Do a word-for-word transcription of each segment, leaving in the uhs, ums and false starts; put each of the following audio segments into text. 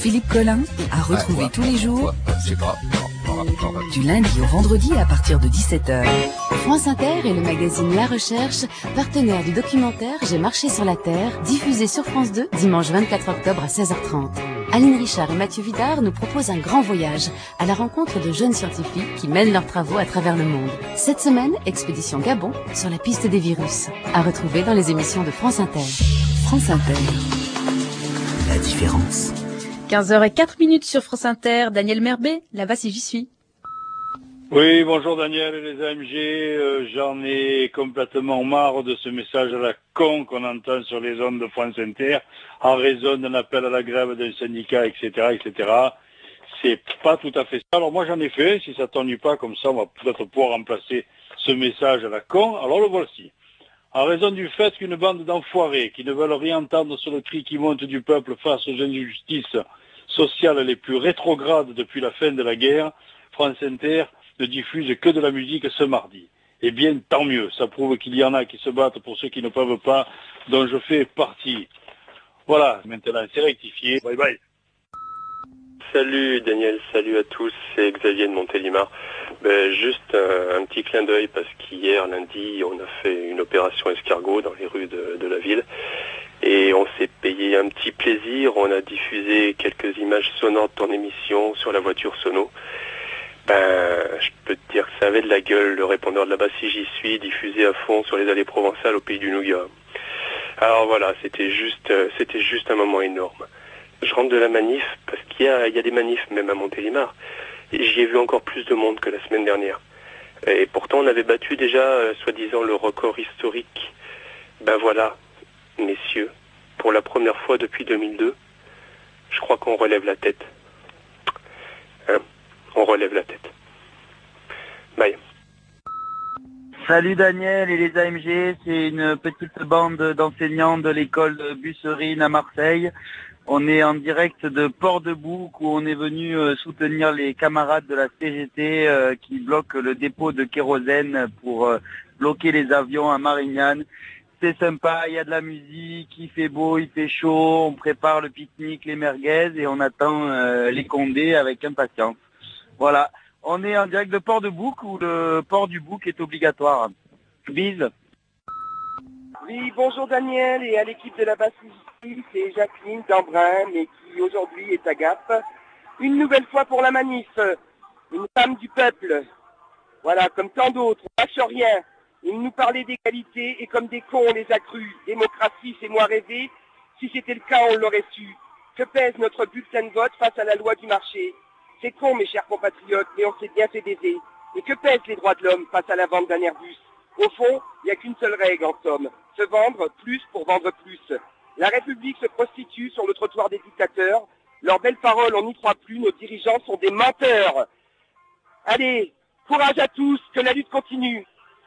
Philippe Collin, à retrouver ouais, tous les jours, ouais, ouais, je sais pas. du lundi au vendredi à partir de dix-sept heures. France Inter et le magazine La Recherche, partenaires du documentaire J'ai marché sur la Terre, diffusé sur France deux, dimanche vingt-quatre octobre à seize heures trente. Aline Richard et Mathieu Vidard nous proposent un grand voyage à la rencontre de jeunes scientifiques qui mènent leurs travaux à travers le monde. Cette semaine, expédition Gabon sur la piste des virus. À retrouver dans les émissions de France Inter. France Inter. La différence. quinze heures zéro quatre minutes sur France Inter. Daniel Merbet, là-bas si j'y suis. Oui, bonjour Daniel et les A M G. Euh, j'en ai complètement marre de ce message à la con qu'on entend sur les ondes de France Inter en raison d'un appel à la grève d'un syndicat, et cetera, et cetera. C'est pas tout à fait ça. Alors moi j'en ai fait. Si ça t'ennuie pas, comme ça on va peut-être pouvoir remplacer ce message à la con. Alors le voici. En raison du fait qu'une bande d'enfoirés qui ne veulent rien entendre sur le cri qui monte du peuple face aux injustices sociales les plus rétrogrades depuis la fin de la guerre, France Inter ne diffuse que de la musique ce mardi. Eh bien, tant mieux. Ça prouve qu'il y en a qui se battent pour ceux qui ne peuvent pas, dont je fais partie. Voilà, maintenant c'est rectifié. Bye bye. Salut Daniel, salut à tous, c'est Xavier de Montélimar. Ben, juste un, un petit clin d'œil parce qu'hier, lundi, on a fait une opération escargot dans les rues de, de la ville et on s'est payé un petit plaisir. On a diffusé quelques images sonores de ton émission sur la voiture sono. Ben, je peux te dire que ça avait de la gueule, le répondeur de là-bas si j'y suis, diffusé à fond sur les allées provençales au pays du Nougat. Alors voilà, c'était juste, c'était juste un moment énorme. Je rentre de la manif, parce qu'il y a, il y a des manifs même à Montélimar, et j'y ai vu encore plus de monde que la semaine dernière. Et pourtant on avait battu déjà, euh, soi-disant, le record historique. Ben voilà, messieurs, pour la première fois depuis deux mille deux, je crois qu'on relève la tête. Hein ? On relève la tête. Bye. Salut Daniel et les A M G, c'est une petite bande d'enseignants de l'école de Busserine à Marseille. On est en direct de Port-de-Bouc où on est venu soutenir les camarades de la C G T euh, qui bloquent le dépôt de kérosène pour euh, bloquer les avions à Marignane. C'est sympa, il y a de la musique, il fait beau, il fait chaud, on prépare le pique-nique, les merguez et on attend euh, les condés avec impatience. Voilà, on est en direct de Port-de-Bouc où le port du bouc est obligatoire. Bise. Oui, bonjour Daniel et à l'équipe de la basse c'est Jacqueline d'Embrun, mais qui aujourd'hui est à Gap. Une nouvelle fois pour la manif, une femme du peuple. Voilà, comme tant d'autres, on lâche rien. Ils nous parlaient d'égalité et comme des cons on les a crus. Démocratie, c'est moi rêvé. Si c'était le cas, on l'aurait su. Que pèse notre bulletin de vote face à la loi du marché? C'est con, mes chers compatriotes, mais on s'est bien fait baiser. Et que pèsent les droits de l'homme face à la vente d'un Airbus? Au fond, il n'y a qu'une seule règle en somme. Se vendre plus pour vendre plus. La République se prostitue sur le trottoir des dictateurs. Leurs belles paroles, on n'y croit plus. Nos dirigeants sont des menteurs. Allez, courage à tous, que la lutte continue.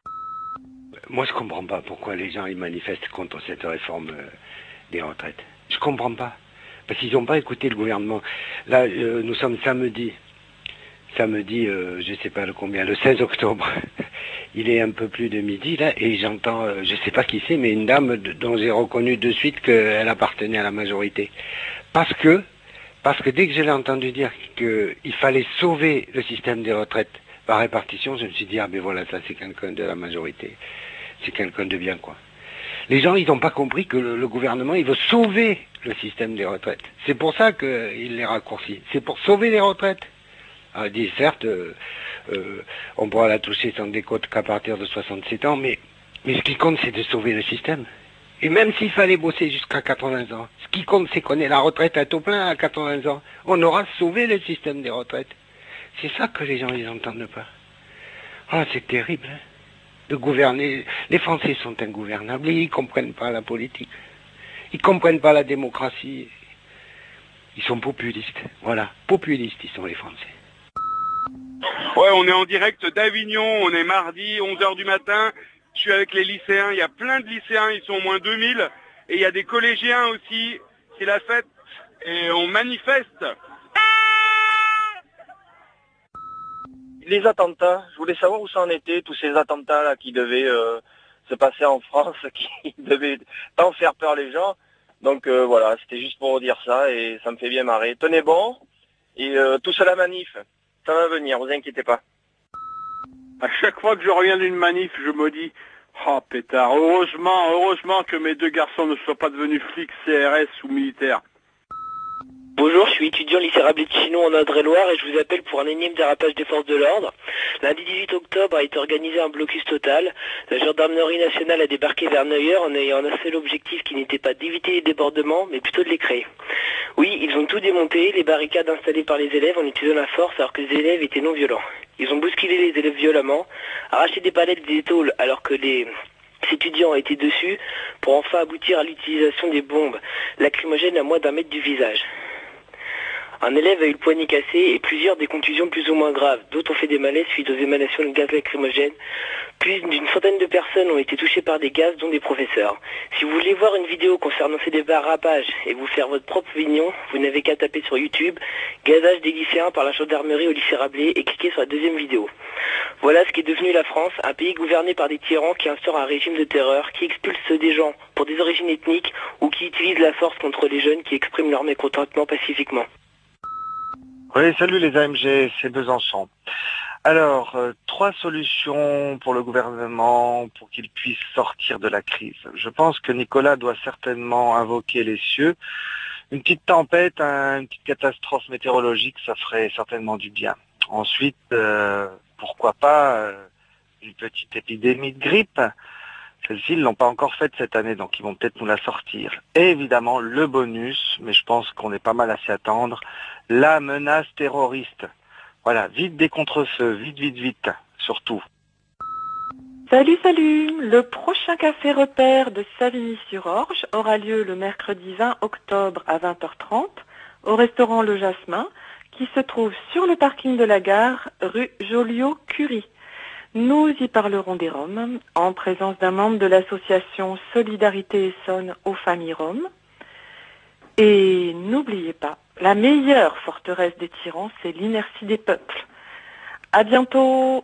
Moi, je comprends pas pourquoi les gens ils manifestent contre cette réforme euh, des retraites. Je comprends pas. Parce qu'ils n'ont pas écouté le gouvernement. Là, euh, nous sommes samedi. Samedi, euh, je sais pas le combien, le seize octobre. Il est un peu plus de midi, là, et j'entends, euh, je sais pas qui c'est, mais une dame de, dont j'ai reconnu de suite qu'elle appartenait à la majorité. Parce que, parce que dès que je l'ai entendu dire qu'il fallait sauver le système des retraites par répartition, je me suis dit, ah ben voilà, ça c'est quelqu'un de la majorité. C'est quelqu'un de bien, quoi. Les gens, ils n'ont pas compris que le, le gouvernement, il veut sauver le système des retraites. C'est pour ça qu'il les raccourcit. C'est pour sauver les retraites. Alors, il dit, certes, euh, euh, on pourra la toucher sans décote qu'à partir de soixante-sept ans, mais, mais ce qui compte, c'est de sauver le système. Et même s'il fallait bosser jusqu'à quatre-vingts ans, ce qui compte, c'est qu'on ait la retraite à taux plein à quatre-vingts ans. On aura sauvé le système des retraites. C'est ça que les gens, ils n'entendent pas. Ah, c'est terrible, hein, de gouverner. Les Français sont ingouvernables et ils comprennent pas la politique. Ils comprennent pas la démocratie. Ils sont populistes. Voilà, populistes, ils sont les Français. Ouais, on est en direct d'Avignon, on est mardi, onze heures du matin, je suis avec les lycéens, il y a plein de lycéens, ils sont au moins deux mille, et il y a des collégiens aussi, c'est la fête, et on manifeste. Les attentats, je voulais savoir où ça en était, tous ces attentats là qui devaient euh, se passer en France, qui devaient tant faire peur les gens. Donc euh, voilà, c'était juste pour dire ça et ça me fait bien marrer. Tenez bon et euh, tous à la manif, ça va venir, vous inquiétez pas. À chaque fois que je reviens d'une manif, je me dis oh pétard, heureusement, heureusement que mes deux garçons ne soient pas devenus flics C R S ou militaires. Bonjour, je suis étudiant au lycée Rabelais de Chinon en Indre-et-Loire et je vous appelle pour un énième dérapage des forces de l'ordre. Lundi dix-huit octobre a été organisé un blocus total. La gendarmerie nationale a débarqué vers Neuilly en ayant un seul objectif qui n'était pas d'éviter les débordements, mais plutôt de les créer. Oui, ils ont tout démonté, les barricades installées par les élèves en utilisant la force alors que les élèves étaient non violents. Ils ont bousculé les élèves violemment, arraché des palettes des tôles alors que les... Les étudiants étaient dessus pour enfin aboutir à l'utilisation des bombes lacrymogènes à moins d'un mètre du visage. Un élève a eu le poignet cassé et plusieurs des contusions plus ou moins graves. D'autres ont fait des malaises suite aux émanations de gaz lacrymogène. Plus d'une centaine de personnes ont été touchées par des gaz, dont des professeurs. Si vous voulez voir une vidéo concernant ces dérapages et vous faire votre propre opinion, vous n'avez qu'à taper sur YouTube « Gazage des lycéens par la gendarmerie au lycée Rabelais » et cliquer sur la deuxième vidéo. Voilà ce qui est devenu la France, un pays gouverné par des tyrans qui instaurent un régime de terreur, qui expulsent des gens pour des origines ethniques ou qui utilisent la force contre les jeunes qui expriment leur mécontentement pacifiquement. Oui, salut les A M G, c'est Besançon. Alors, euh, trois solutions pour le gouvernement pour qu'il puisse sortir de la crise. Je pense que Nicolas doit certainement invoquer les cieux. Une petite tempête, un, une petite catastrophe météorologique, ça ferait certainement du bien. Ensuite, euh, pourquoi pas euh, une petite épidémie de grippe. Celle-ci, ils ne l'ont pas encore faite cette année, donc ils vont peut-être nous la sortir. Et évidemment, le bonus, mais je pense qu'on est pas mal à s'y attendre, la menace terroriste. Voilà, vite des contre-feux, vite, vite, vite, surtout. Salut, salut! Le prochain café repère de Savigny-sur-Orge aura lieu le mercredi vingt octobre à vingt heures trente au restaurant Le Jasmin, qui se trouve sur le parking de la gare, rue Joliot-Curie. Nous y parlerons des Roms, en présence d'un membre de l'association Solidarité Essonne aux familles roms. Et n'oubliez pas, la meilleure forteresse des tyrans, c'est l'inertie des peuples. À bientôt.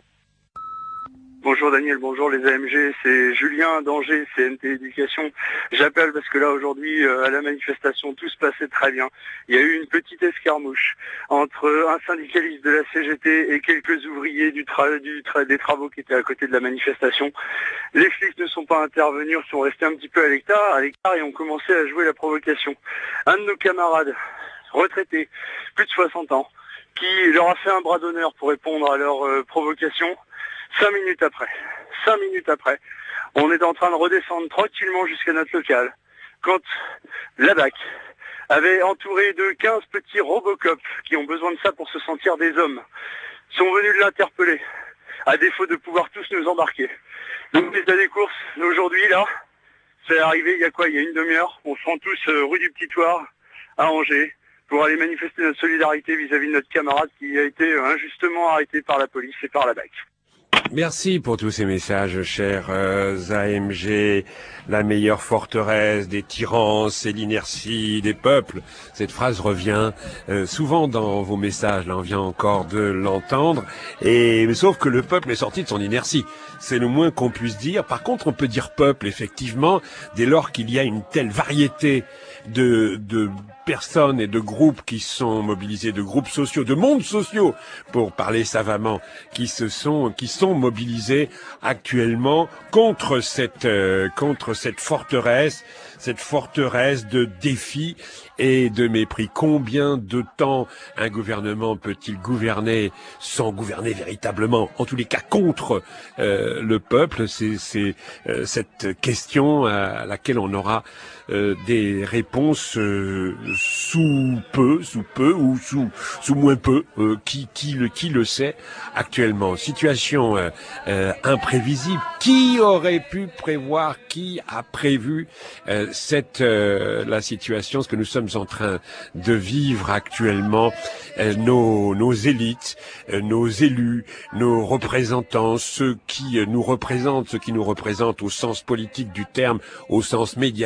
Bonjour Daniel, bonjour les A M G, c'est Julien d'Angers, C N T Éducation. J'appelle parce que là aujourd'hui à la manifestation tout se passait très bien. Il y a eu une petite escarmouche entre un syndicaliste de la C G T et quelques ouvriers du tra du tra des travaux qui étaient à côté de la manifestation. Les flics ne sont pas intervenus, sont restés un petit peu à l'écart, à l'écart et ont commencé à jouer la provocation. Un de nos camarades, retraité, plus de soixante ans, qui leur a fait un bras d'honneur pour répondre à leur euh, provocation. Cinq minutes après, cinq minutes après, on est en train de redescendre tranquillement jusqu'à notre local, quand la B A C avait entouré de quinze petits Robocop qui ont besoin de ça pour se sentir des hommes, sont venus l'interpeller, à défaut de pouvoir tous nous embarquer. Donc l'état des courses, aujourd'hui là, c'est arrivé il y a quoi, il y a une demi-heure, on se rend tous euh, rue du Petit Thouars, à Angers, pour aller manifester notre solidarité vis-à-vis de notre camarade qui a été euh, injustement arrêté par la police et par la B A C. Merci pour tous ces messages, chers euh, A M G. La meilleure forteresse des tyrans, c'est l'inertie des peuples. Cette phrase revient euh, souvent dans vos messages. Là, on vient encore de l'entendre. Et mais sauf que le peuple est sorti de son inertie. C'est le moins qu'on puisse dire. Par contre, on peut dire peuple, effectivement, dès lors qu'il y a une telle variété de, de personnes et de groupes qui sont mobilisés, de groupes sociaux, de mondes sociaux, pour parler savamment, qui se sont, qui sont mobilisés actuellement contre cette, euh, contre cette forteresse, cette forteresse de défis et de mépris. Combien de temps un gouvernement peut-il gouverner sans gouverner véritablement, en tous les cas contre euh, le peuple? C'est, c'est euh, cette question à laquelle on aura euh, des réponses euh, sous peu, sous peu ou sous sous moins peu. Euh, qui qui le qui le sait actuellement? Situation euh, euh, imprévisible. Qui aurait pu prévoir? Qui a prévu euh, cette euh, la situation, ce que nous sommes en train de vivre actuellement? euh, nos nos élites, euh, nos élus, nos représentants, ceux qui euh, nous représentent, ceux qui nous représentent au sens politique du terme, au sens médiatique du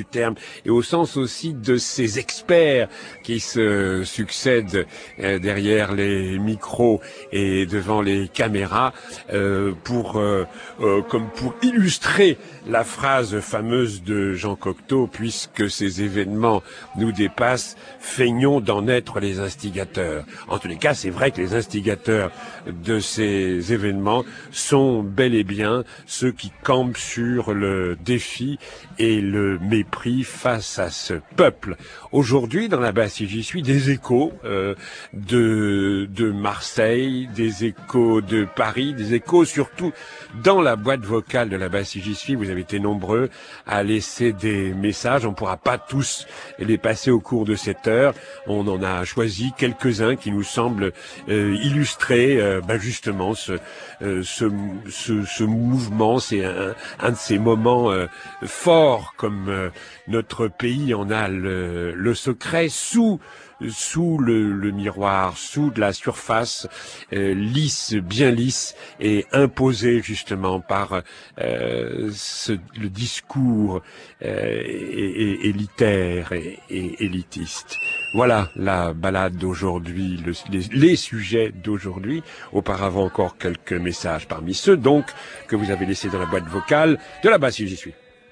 terme, et au sens aussi de ces experts qui se succèdent euh, derrière les micros et devant les caméras euh, pour, euh, euh, comme pour illustrer la phrase fameuse de Jean Cocteau, puisque ces événements nous dépassent, feignons d'en être les instigateurs. En tous les cas, c'est vrai que les instigateurs de ces événements sont bel et bien ceux qui campent sur le défi et le mépris face à ce peuple. Aujourd'hui, dans la basse j'y suis, des échos euh, de, de Marseille, des échos de Paris, des échos surtout dans la boîte vocale de la basse j'y suis. Vous avez été nombreux à laisser des messages. On ne pourra pas tous les passer au cours de cette heure. On en a choisi quelques-uns qui nous semblent euh, illustrer euh, ben justement ce, euh, ce, ce, ce mouvement. C'est un, un de ces moments euh, forts comme euh, notre pays en a le, le secret sous sous le, le miroir, sous de la surface euh, lisse, bien lisse, et imposée justement par euh, ce, le discours euh, é, é, élitaire et, et élitiste. Voilà la balade d'aujourd'hui, le, les, les sujets d'aujourd'hui. Auparavant encore quelques messages parmi ceux donc que vous avez laissés dans la boîte vocale de la basse j'y suis.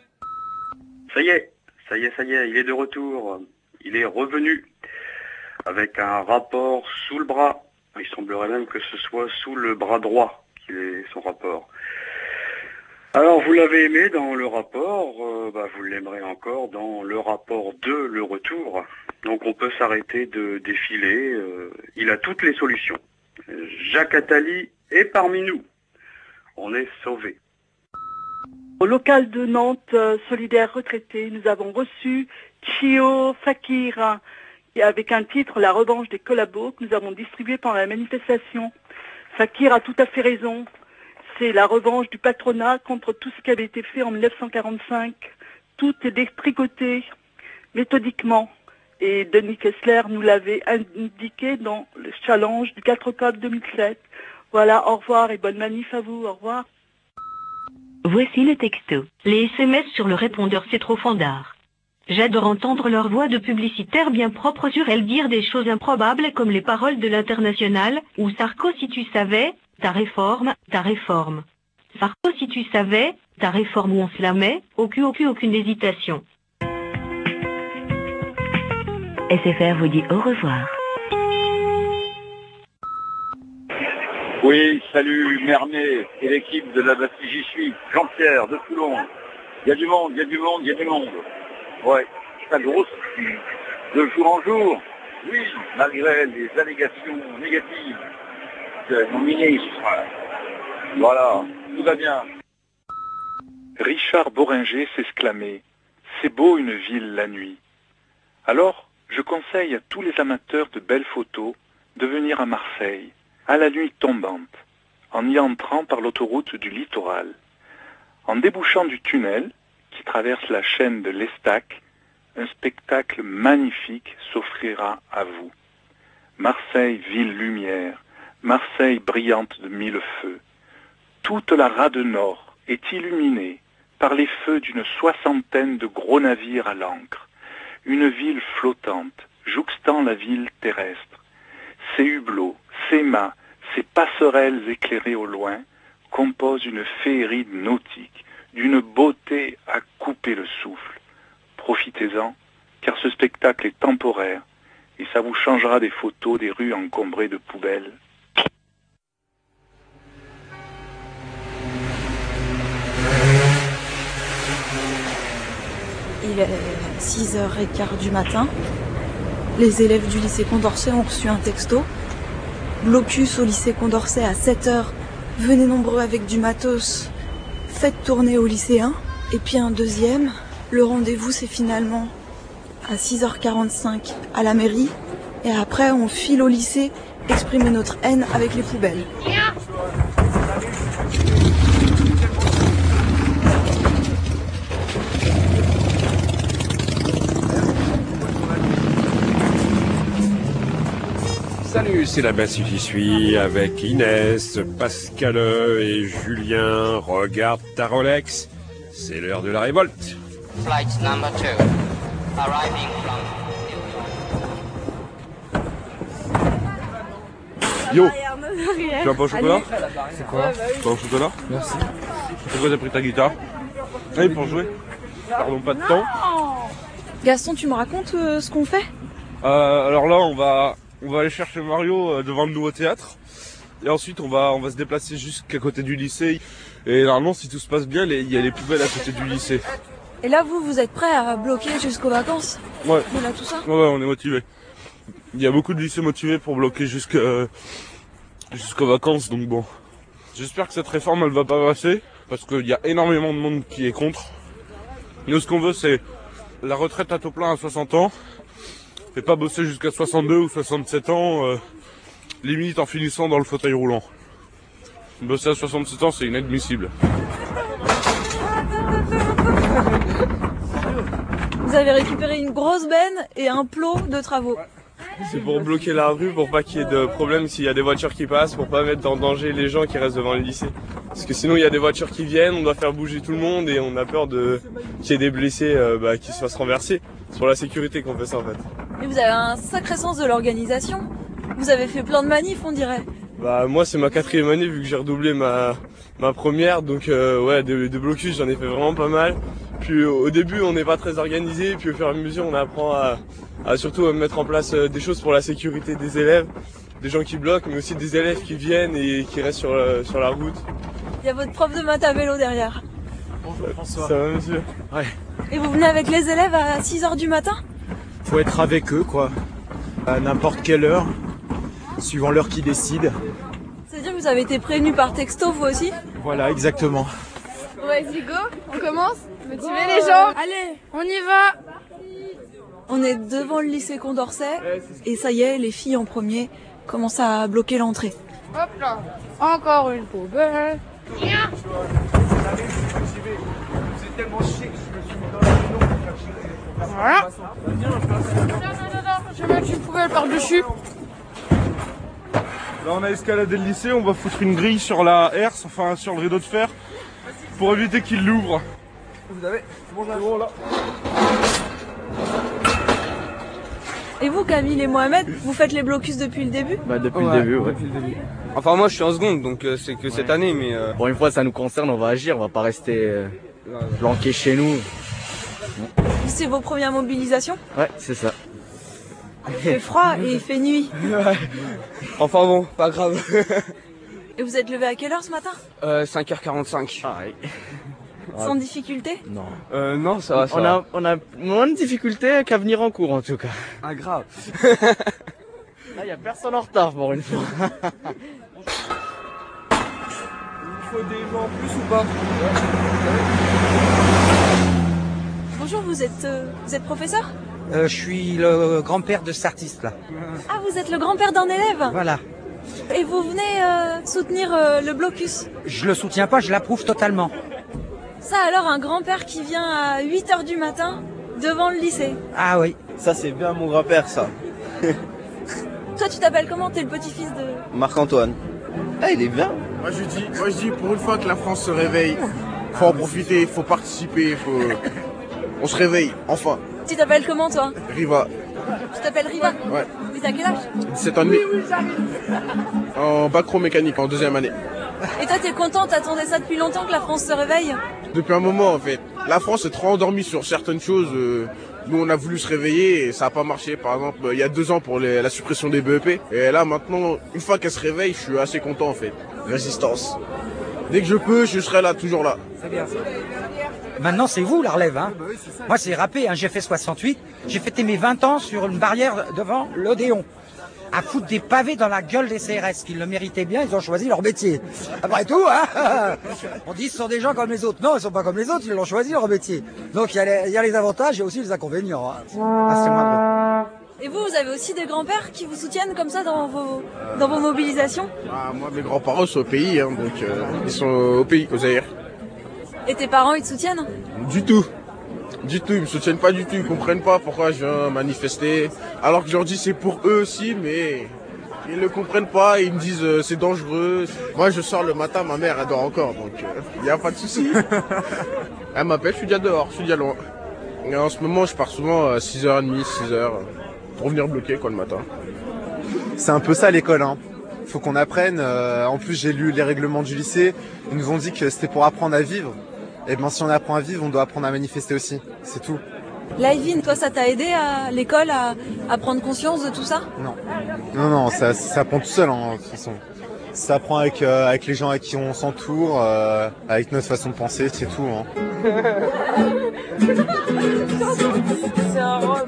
Ça y est, ça y est, ça y est, il est de retour, il est revenu. Avec un rapport sous le bras. Il semblerait même que ce soit sous le bras droit qu'il est son rapport. Alors vous l'avez aimé dans le rapport, euh, bah, vous l'aimerez encore dans le rapport deux, le retour. Donc on peut s'arrêter de défiler, euh, il a toutes les solutions. Jacques Attali est parmi nous. On est sauvés. Au local de Nantes, euh, solidaire retraité, nous avons reçu Chio Fakir, avec un titre, La revanche des collabos, que nous avons distribué pendant la manifestation. Fakir a tout à fait raison. C'est la revanche du patronat contre tout ce qui avait été fait en mille neuf cent quarante-cinq. Tout est détricoté méthodiquement. Et Denis Kessler nous l'avait indiqué dans le challenge du quatre octobre deux mille sept. Voilà, au revoir et bonne manif à vous. Au revoir. Voici le texto. Les S M S sur le répondeur, c'est trop fandard. J'adore entendre leur voix de publicitaire bien propre sur elle dire des choses improbables comme les paroles de l'Internationale, ou Sarko si tu savais, ta réforme, ta réforme. Sarko si tu savais, ta réforme où on se la met, au cul au cul aucune hésitation. S F R vous dit au revoir. Oui, salut Mermet et l'équipe de la basse j'y suis, Jean-Pierre de Toulon. Il y a du monde, il y a du monde, il y a du monde. Ouais, ça grossit de jour en jour, oui, malgré les allégations négatives de mon ministre. Voilà, tout va bien. Richard Boringer s'exclamait « C'est beau une ville la nuit ». Alors, je conseille à tous les amateurs de belles photos de venir à Marseille, à la nuit tombante, en y entrant par l'autoroute du littoral. En débouchant du tunnel, qui traverse la chaîne de l'Estac, un spectacle magnifique s'offrira à vous. Marseille, ville lumière, Marseille brillante de mille feux. Toute la rade nord est illuminée par les feux d'une soixantaine de gros navires à l'ancre. Une ville flottante, jouxtant la ville terrestre. Ses hublots, ses mâts, ses passerelles éclairées au loin composent une féerie nautique, d'une beauté à couper le souffle. Profitez-en, car ce spectacle est temporaire, et ça vous changera des photos des rues encombrées de poubelles. Il est six heures quinze du matin. Les élèves du lycée Condorcet ont reçu un texto. Blocus au lycée Condorcet à sept heures. Venez nombreux avec du matos. Faites tourner aux lycéens. Et puis un deuxième. Le rendez-vous, c'est finalement à six heures quarante-cinq à la mairie. Et après, on file au lycée exprimer notre haine avec les poubelles. Salut, c'est la basse j'y suis avec Inès, Pascal et Julien. Regarde ta Rolex, c'est l'heure de la révolte. Flight number two, arriving from... Yo, tu as pas au chocolat? C'est quoi? Pas au chocolat? Merci. Pourquoi t'as pris ta guitare? Oui, pour jouer. Pardon, pas de temps. Gaston, tu me racontes euh, ce qu'on fait? Euh, alors là, on va, on va aller chercher Mario euh, devant le nouveau théâtre. Et ensuite, on va, on va se déplacer jusqu'à côté du lycée. Et normalement, si tout se passe bien, il y a les poubelles à côté du lycée. Et là, vous, vous êtes prêts à bloquer jusqu'aux vacances? Ouais. De là, tout ça? Ouais, ouais, on est motivés. Il y a beaucoup de lycées motivés pour bloquer jusqu'à, euh, jusqu'aux vacances, donc bon. J'espère que cette réforme, elle va pas passer, parce qu'il y a énormément de monde qui est contre. Nous, ce qu'on veut, c'est la retraite à taux plein à soixante ans, et pas bosser jusqu'à soixante-deux ou soixante-sept ans, euh, limite en finissant dans le fauteuil roulant. Bosser à soixante-sept ans, c'est inadmissible. Vous avez récupéré une grosse benne et un plot de travaux. C'est pour bloquer la rue, pour pas qu'il y ait de problème s'il y a des voitures qui passent, pour pas mettre en danger les gens qui restent devant le lycée. Parce que sinon il y a des voitures qui viennent, on doit faire bouger tout le monde et on a peur de qu'il y ait des blessés euh, bah, qui se fassent renverser. C'est pour la sécurité qu'on fait ça en fait. Et vous avez un sacré sens de l'organisation. Vous avez fait plein de manifs, on dirait. Bah moi c'est ma quatrième année vu que j'ai redoublé ma, ma première, donc euh, ouais, de, de blocus j'en ai fait vraiment pas mal. Puis au début on n'est pas très organisé, puis au fur et à mesure on apprend à, à surtout à mettre en place des choses pour la sécurité des élèves, des gens qui bloquent, mais aussi des élèves qui viennent et qui restent sur, euh, sur la route. Il y a votre prof de maths à vélo derrière. Bonjour François. Ça va monsieur? Ouais. Et vous venez avec les élèves à six heures du matin? Faut être avec eux quoi, à n'importe quelle heure, suivant l'heure qu'ils décident. C'est-à-dire que vous avez été prévenu par texto vous aussi? Voilà, exactement. Vas-y go, on commence? Motiver les gens. Allez, on y va. On est devant le lycée Condorcet et ça y est, les filles en premier commencent à bloquer l'entrée. Hop là, encore une poubelle. Viens. Voilà. Non, non, non, non, je vais mettre une poubelle par-dessus. Là on a escaladé le lycée, on va foutre une grille sur la herse, enfin sur le rideau de fer, pour éviter qu'il l'ouvre. Vous avez? Bon, bon là. Et vous, Camille et Mohamed, vous faites les blocus depuis le début? Bah depuis Ouais, le début, ouais. Depuis le début. Enfin moi je suis en seconde, donc euh, c'est que cette année, mais... Euh... Pour une fois ça nous concerne, on va agir, on va pas rester euh, planqués chez nous. C'est vos premières mobilisations? Ouais, c'est ça. Il fait froid et il fait nuit. Ouais. Enfin bon, pas grave. Et vous êtes levé à quelle heure ce matin? euh, cinq heures quarante-cinq. Ah, oui. Sans difficulté? Non. Euh, non, ça va, ça on va. a, on a moins de difficultés qu'à venir en cours en tout cas. Ah, grave. Là, y a personne en retard pour une fois. Il faut des gens en plus ou pas? Bonjour, vous êtes, euh, vous êtes professeur? Euh, je suis le grand-père de cet artiste là. Ah, vous êtes le grand-père d'un élève? Voilà. Et vous venez euh, soutenir euh, le blocus? Je le soutiens pas, je l'approuve totalement. Ça alors, un grand-père qui vient à huit heures du matin devant le lycée? Ah oui. Ça c'est bien mon grand-père ça. Toi tu t'appelles comment? T'es le petit-fils de... Marc-Antoine. Ah il est bien. Moi je dis, moi je dis pour une fois que la France se réveille, faut en profiter, faut participer, faut... On se réveille, enfin. Tu t'appelles comment toi? Riva. Tu t'appelles Riva? Ouais. Mais t'as quel âge? dix-sept ans. En bac pro mécanique, en deuxième année. Et toi t'es content, t'attendais ça depuis longtemps que la France se réveille? Depuis un moment en fait. La France est trop endormie sur certaines choses. Euh, nous on a voulu se réveiller et ça n'a pas marché. Par exemple, il y a deux ans pour les, la suppression des B E P. Et là maintenant, une fois qu'elle se réveille, je suis assez content en fait. Résistance. Dès que je peux, je serai là, toujours là. C'est bien ça. Maintenant c'est vous la relève hein. Moi c'est râpé, hein. J'ai fait soixante-huit, j'ai fêté mes vingt ans sur une barrière devant l'Odéon. À foutre des pavés dans la gueule des C R S, qu'ils le méritaient bien, ils ont choisi leur métier. Après tout, hein. On dit ce sont des gens comme les autres. Non, ils sont pas comme les autres, ils l'ont choisi leur métier. Donc il y, a les, il y a les avantages et aussi les inconvénients. Hein. Ah, c'est moindre. Et vous, vous avez aussi des grands-pères qui vous soutiennent comme ça dans vos, dans vos mobilisations? Ah, moi mes grands-parents sont au pays, hein, donc euh, ils sont au pays, au Zaïre. Et tes parents, ils te soutiennent? Du tout. Du tout, ils me soutiennent pas du tout, ils comprennent pas pourquoi je viens manifester. Alors que je leur dis c'est pour eux aussi, mais ils ne comprennent pas, ils me disent euh, c'est dangereux. Moi je sors le matin, ma mère elle dort encore, donc il euh, n'y a pas de souci. Elle m'appelle, je suis déjà dehors, je suis déjà loin. Et en ce moment, je pars souvent à six heures trente, six heures, pour venir bloquer quoi le matin. C'est un peu ça l'école, hein. Faut qu'on apprenne. Euh, en plus, j'ai lu les règlements du lycée. Ils nous ont dit que c'était pour apprendre à vivre. Et bien, si on apprend à vivre, on doit apprendre à manifester aussi. C'est tout. Laïvine, toi, ça t'a aidé à l'école à, à prendre conscience de tout ça? Non. Non, non, ça, ça apprend tout seul, hein, de toute façon. Ça apprend avec, euh, avec les gens avec qui on s'entoure, euh, avec notre façon de penser, c'est tout. Hein. C'est un robe.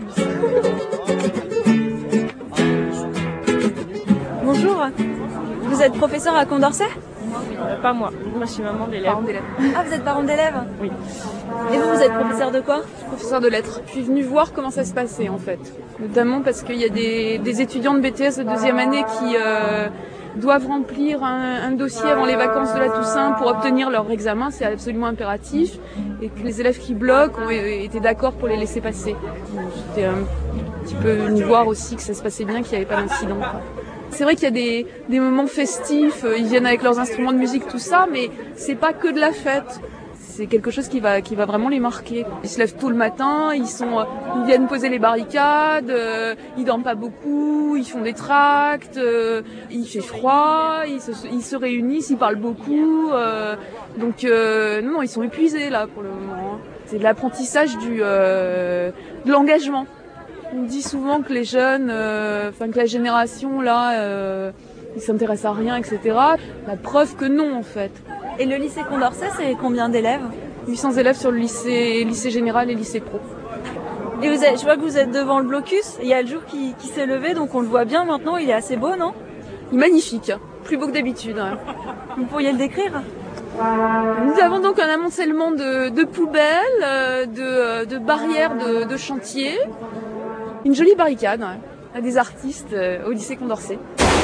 Bonjour, vous êtes professeur à Condorcet? euh, Pas moi, moi je suis maman d'élève. Ah, vous êtes parent d'élève? Oui. Et vous, vous êtes professeur de quoi? Professeur de lettres. Je suis venue voir comment ça se passait en fait. Notamment parce qu'il y a des, des étudiants de B T S de deuxième année qui euh, doivent remplir un, un dossier avant les vacances de la Toussaint pour obtenir leur examen, c'est absolument impératif. Et que les élèves qui bloquent ont été d'accord pour les laisser passer. J'étais un petit peu venue voir aussi que ça se passait bien, qu'il n'y avait pas d'incident. C'est vrai qu'il y a des, des moments festifs, ils viennent avec leurs instruments de musique, tout ça, mais c'est pas que de la fête. C'est quelque chose qui va, qui va vraiment les marquer. Ils se lèvent tôt le matin, ils, sont, ils viennent poser les barricades, euh, ils dorment pas beaucoup, ils font des tracts, euh, il fait froid, ils se, ils se réunissent, ils parlent beaucoup. Euh, donc euh, non, non, ils sont épuisés là pour le moment. C'est de l'apprentissage du, euh, de l'engagement. On dit souvent que les jeunes, euh, enfin que la génération là, euh, ils s'intéressent à rien, et cetera. La preuve que non en fait. Et le lycée Condorcet, c'est combien d'élèves? huit cents élèves sur le lycée, lycée général et lycée pro. Et vous êtes, je vois que vous êtes devant le blocus, il y a le jour qui, qui s'est levé, donc on le voit bien maintenant, il est assez beau, non? Magnifique, plus beau que d'habitude. Ouais. Vous pourriez le décrire? Nous avons donc un amoncellement de, de poubelles, de, de barrières de, de chantier, une jolie barricade, ouais, des artistes au lycée Condorcet.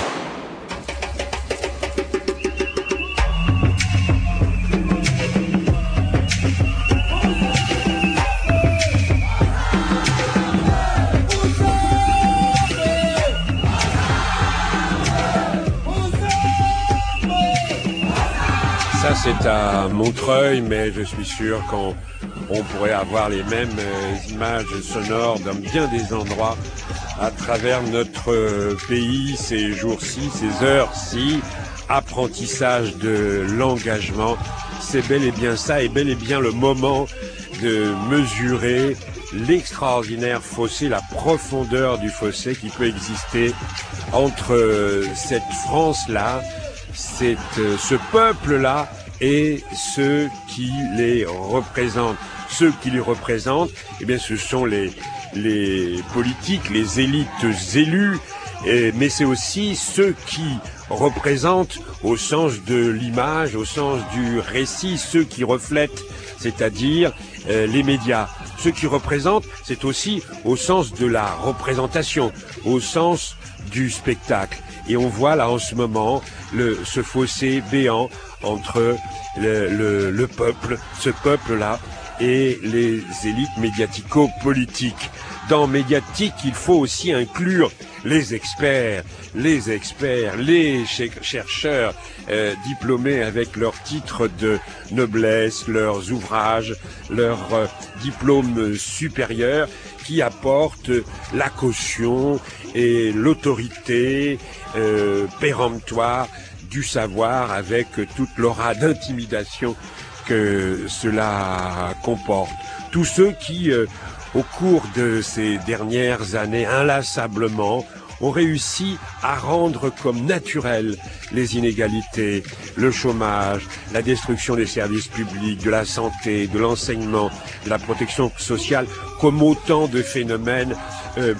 Ça, c'est à Montreuil, mais je suis sûr qu'on on pourrait avoir les mêmes euh, images sonores dans bien des endroits à travers notre euh, pays ces jours-ci, ces heures-ci. Apprentissage de l'engagement, c'est bel et bien ça, et bel et bien le moment de mesurer l'extraordinaire fossé, la profondeur du fossé qui peut exister entre euh, cette France-là, c'est euh, ce peuple-là et ceux qui les représentent. Ceux qui les représentent, eh bien, ce sont les, les politiques, les élites élues, et, mais c'est aussi ceux qui représentent au sens de l'image, au sens du récit, ceux qui reflètent, c'est-à-dire euh, les médias. Ceux qui représentent, c'est aussi au sens de la représentation, au sens du spectacle. Et on voit là en ce moment le, ce fossé béant entre le, le, le peuple, ce peuple-là, et les élites médiatico-politiques. Dans médiatique, il faut aussi inclure les experts, les experts, les chercheurs euh, diplômés avec leurs titres de noblesse, leurs ouvrages, leurs euh, diplômes supérieurs qui apportent la caution et l'autorité euh, péremptoire du savoir avec toute l'aura d'intimidation que cela comporte. Tous ceux qui, euh, au cours de ces dernières années, inlassablement, ont réussi à rendre comme naturelles les inégalités, le chômage, la destruction des services publics, de la santé, de l'enseignement, de la protection sociale, comme autant de phénomènes euh,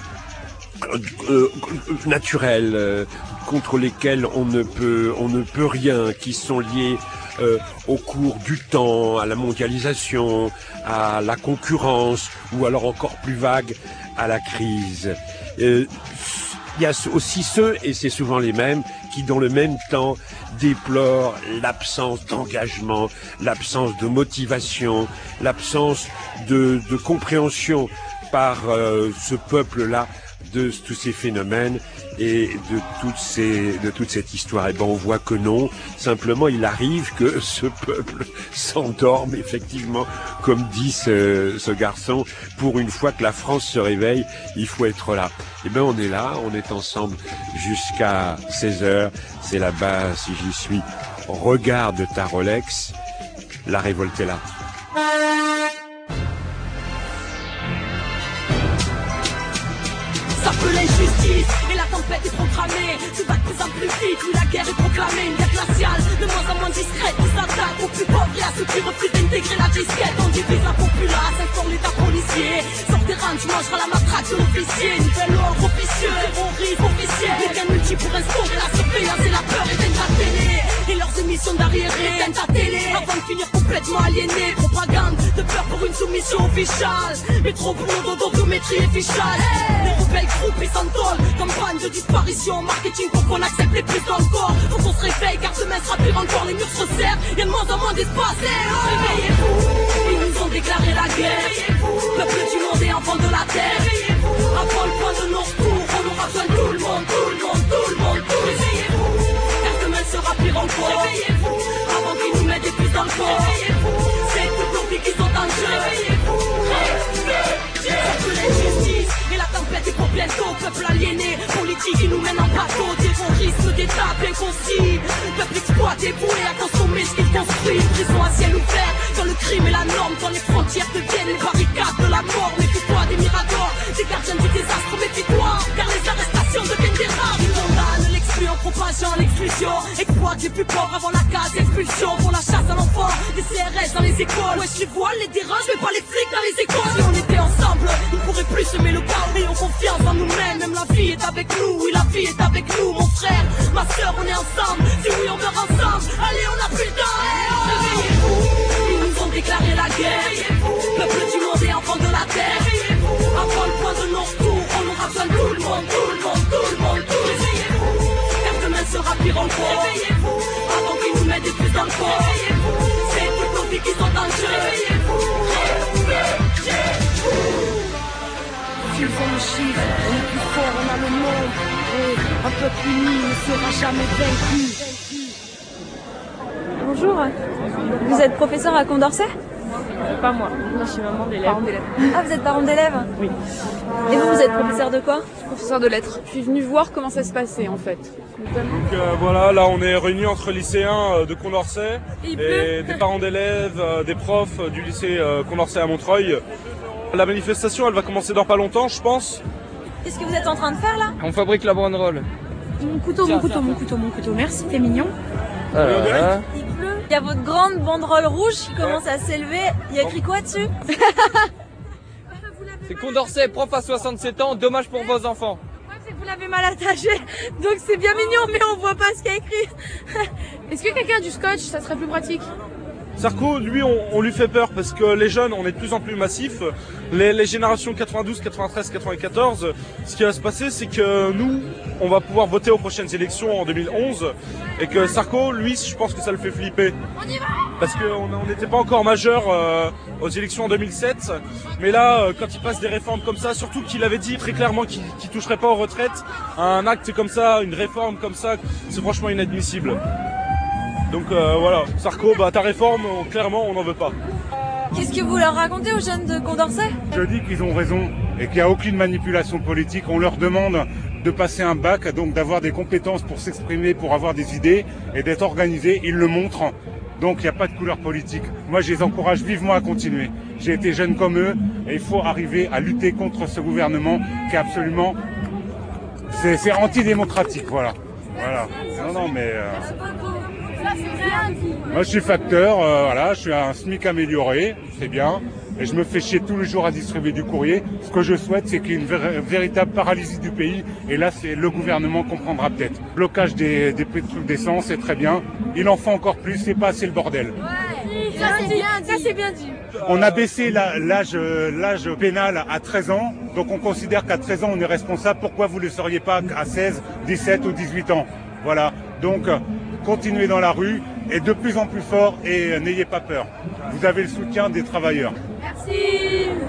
euh, naturels euh, contre lesquels on ne peut, on ne peut rien, qui sont liés Euh, au cours du temps, à la mondialisation, à la concurrence, ou alors encore plus vague, à la crise. Euh, il y a aussi ceux, et c'est souvent les mêmes, qui dans le même temps déplorent l'absence d'engagement, l'absence de motivation, l'absence de, de compréhension par euh, ce peuple-là de tous ces phénomènes et de toutes ces, de toute cette histoire. Et ben on voit que non, simplement il arrive que ce peuple s'endorme effectivement, comme dit ce, ce garçon. Pour une fois que la France se réveille, il faut être là. Et ben on est là, on est ensemble jusqu'à seize heures. C'est là-bas, si j'y suis. Regarde ta Rolex, la révolte est là. Ça peut l'injustice et la tempête est programmée. Tu vas de plus en plus vite, oui la guerre est proclamée. Une guerre glaciale, de moins en moins discrète. Qui s'attaque aux plus pauvres et à ceux qui refusent d'intégrer la disquette. On divise la populace, informe l'état policier. Sors des rangs, tu mangeras la matraque de l'officier. Nouvel ordre officieux, terrorisme officiel. Les biens multi pour instaurer la surveillance et la peur éteignent ta télé. Et leurs émissions d'arriéré éteignent ta télé. Avant de finir complètement aliéné. Propagande de peur pour une soumission officiale. Mais trop pour d'odométrie et fichage. Les rebelles groupes ils s'entolent. Campagne de disparition, marketing pour qu'on accepte les plus dans le corps. Faut qu'on se réveille car demain sera pire encore. Les murs se resserrent, y'a de moins en moins d'espace. Réveillez-vous, ils nous ont déclaré la guerre. Peuple du monde et enfants de la terre. Avant le point de nos retours, on aura besoin de tout le monde, tout le monde, tout le monde, tout. Réveillez-vous, car demain sera pire encore. Réveillez-vous, avant qu'ils nous mettent des puces dans le corps. Réveillez-vous, c'est toutes nos vies qui sont en jeu. Réveillez-vous, réveillez-vous, l'injustice et la tempête est pour bientôt. Peuple aliéné, politique qui nous mène en bateau. Terrorisme d'État bien concis. Peuple exploité, voué à consommer ce qu'il construit. Prison à ciel ouvert, quand le crime est la norme. Quand les frontières deviennent les barricades de la mort. Méfie-toi des miradors, des gardiens du désastre. Méfie-toi, car les arrestations deviennent des rares. Ils condamnent l'exclu en propageant l'exclusion. Exploite les plus pauvres avant la case expulsion. Pour la chasse à l'enfant, des C R S dans les écoles. Ouais, je les vois, les dérange, mais pas les flics dans les écoles. Si on était ensemble, on pourrait plus semer le chaos. Ayons confiance en nous-mêmes, même la vie est avec nous. Oui, la vie est avec nous, mon frère, ma soeur, on est ensemble. Si oui, on meurt ensemble, allez, on a plus le temps. Réveillez-vous, ils nous ont déclaré la guerre. Peuple du monde et enfants de la terre. Avant le point de nos retours, on aura besoin de tout le monde, tout le monde, tout le monde, tout. Réveillez-vous, car demain sera pire encore. Réveillez-vous, avant qu'ils nous mettent des puces dans le corps. Réveillez-vous, c'est toutes nos vies qui sont en jeu. Réveillez-vous, réveillez-vous. Ils ont le chiffre, on est plus fort, on a le monde. Et un peuple uni ne sera jamais vaincu. Bonjour, vous êtes professeur à Condorcet? Pas moi, moi je suis maman d'élève. Parent d'élève. Ah, vous êtes parent d'élève? Oui. Et vous, vous êtes professeur de quoi? Professeur de lettres. Je suis venue voir comment ça se passait en fait. Donc euh, voilà, là on est réunis entre lycéens euh, de Condorcet et, et des parents d'élèves, euh, des profs euh, du lycée euh, Condorcet à Montreuil. La manifestation elle va commencer dans pas longtemps je pense. Qu'est-ce que vous êtes en train de faire là? On fabrique la banderole. Mon couteau, mon couteau, mon couteau, mon couteau. Merci, t'es mignon. Euh, Il pleut. Il y a votre grande banderole rouge qui commence à s'élever. Il y a écrit quoi dessus? C'est Condorcet, prof à soixante-sept ans, dommage pour vos enfants. Vous l'avez mal attaché, donc c'est bien mignon, mais on voit pas ce qu'il y a écrit. Est-ce que quelqu'un a du scotch, ça serait plus pratique? Sarko, lui, on, on lui fait peur parce que les jeunes, on est de plus en plus massifs. Les, les générations quatre-vingt-douze, quatre-vingt-treize, quatre-vingt-quatorze, ce qui va se passer, c'est que nous, on va pouvoir voter aux prochaines élections en deux mille onze et que Sarko, lui, je pense que ça le fait flipper. On y va! Parce qu'on n'était pas encore majeur euh, aux élections en deux mille sept, mais là, euh, quand il passe des réformes comme ça, surtout qu'il avait dit très clairement qu'il ne toucherait pas aux retraites, un acte comme ça, une réforme comme ça, c'est franchement inadmissible. Donc euh, voilà, Sarko, bah, ta réforme, on, clairement, on n'en veut pas. Qu'est-ce que vous leur racontez aux jeunes de Condorcet? Je dis qu'ils ont raison et qu'il n'y a aucune manipulation politique. On leur demande de passer un bac, donc d'avoir des compétences pour s'exprimer, pour avoir des idées et d'être organisés. Ils le montrent. Donc il n'y a pas de couleur politique. Moi, je les encourage vivement à continuer. J'ai été jeune comme eux et il faut arriver à lutter contre ce gouvernement qui est absolument... C'est, c'est antidémocratique, voilà. Voilà. Non, non, mais... Euh... Moi je suis facteur, euh, voilà, je suis un SMIC amélioré, c'est bien, et je me fais chier tous les jours à distribuer du courrier. Ce que je souhaite, c'est qu'il y ait une vér- véritable paralysie du pays, et là c'est le gouvernement comprendra peut-être. Blocage des, des prix de trucs d'essence, c'est très bien, il en faut encore plus, c'est pas assez le bordel. Ouais, ça c'est bien dit. Ça c'est bien dit. On a baissé la, l'âge, l'âge pénal à treize ans, donc on considère qu'à treize ans on est responsable. Pourquoi vous ne le seriez pas à seize, dix-sept ou dix-huit ans? Voilà, donc continuez dans la rue et de plus en plus fort et n'ayez pas peur. Vous avez le soutien des travailleurs. Merci.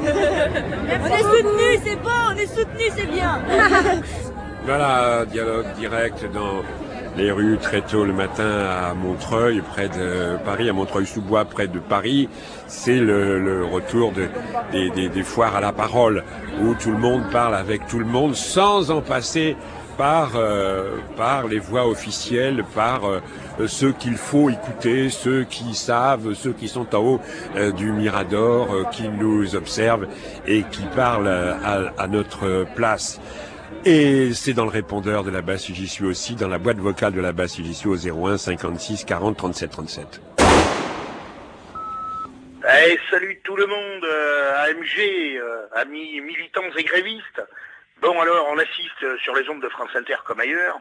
On est soutenus, c'est bon, on est soutenus, c'est bien. Voilà, dialogue direct dans les rues très tôt le matin à Montreuil, près de Paris, à Montreuil-sous-Bois, près de Paris. C'est le, le retour de, des, des, des foires à la parole, où tout le monde parle avec tout le monde, sans en passer par, euh, par les voix officielles, par euh, ceux qu'il faut écouter, ceux qui savent, ceux qui sont en haut euh, du Mirador, euh, qui nous observent et qui parlent à, à notre place. Et c'est dans le répondeur de la basse j'y suis aussi, dans la boîte vocale de la basse j'y suis au zéro un cinquante-six quarante trente-sept trente-sept. Hey, salut tout le monde, euh, A M G, euh, amis militants et grévistes. Bon alors, on assiste sur les ondes de France Inter comme ailleurs,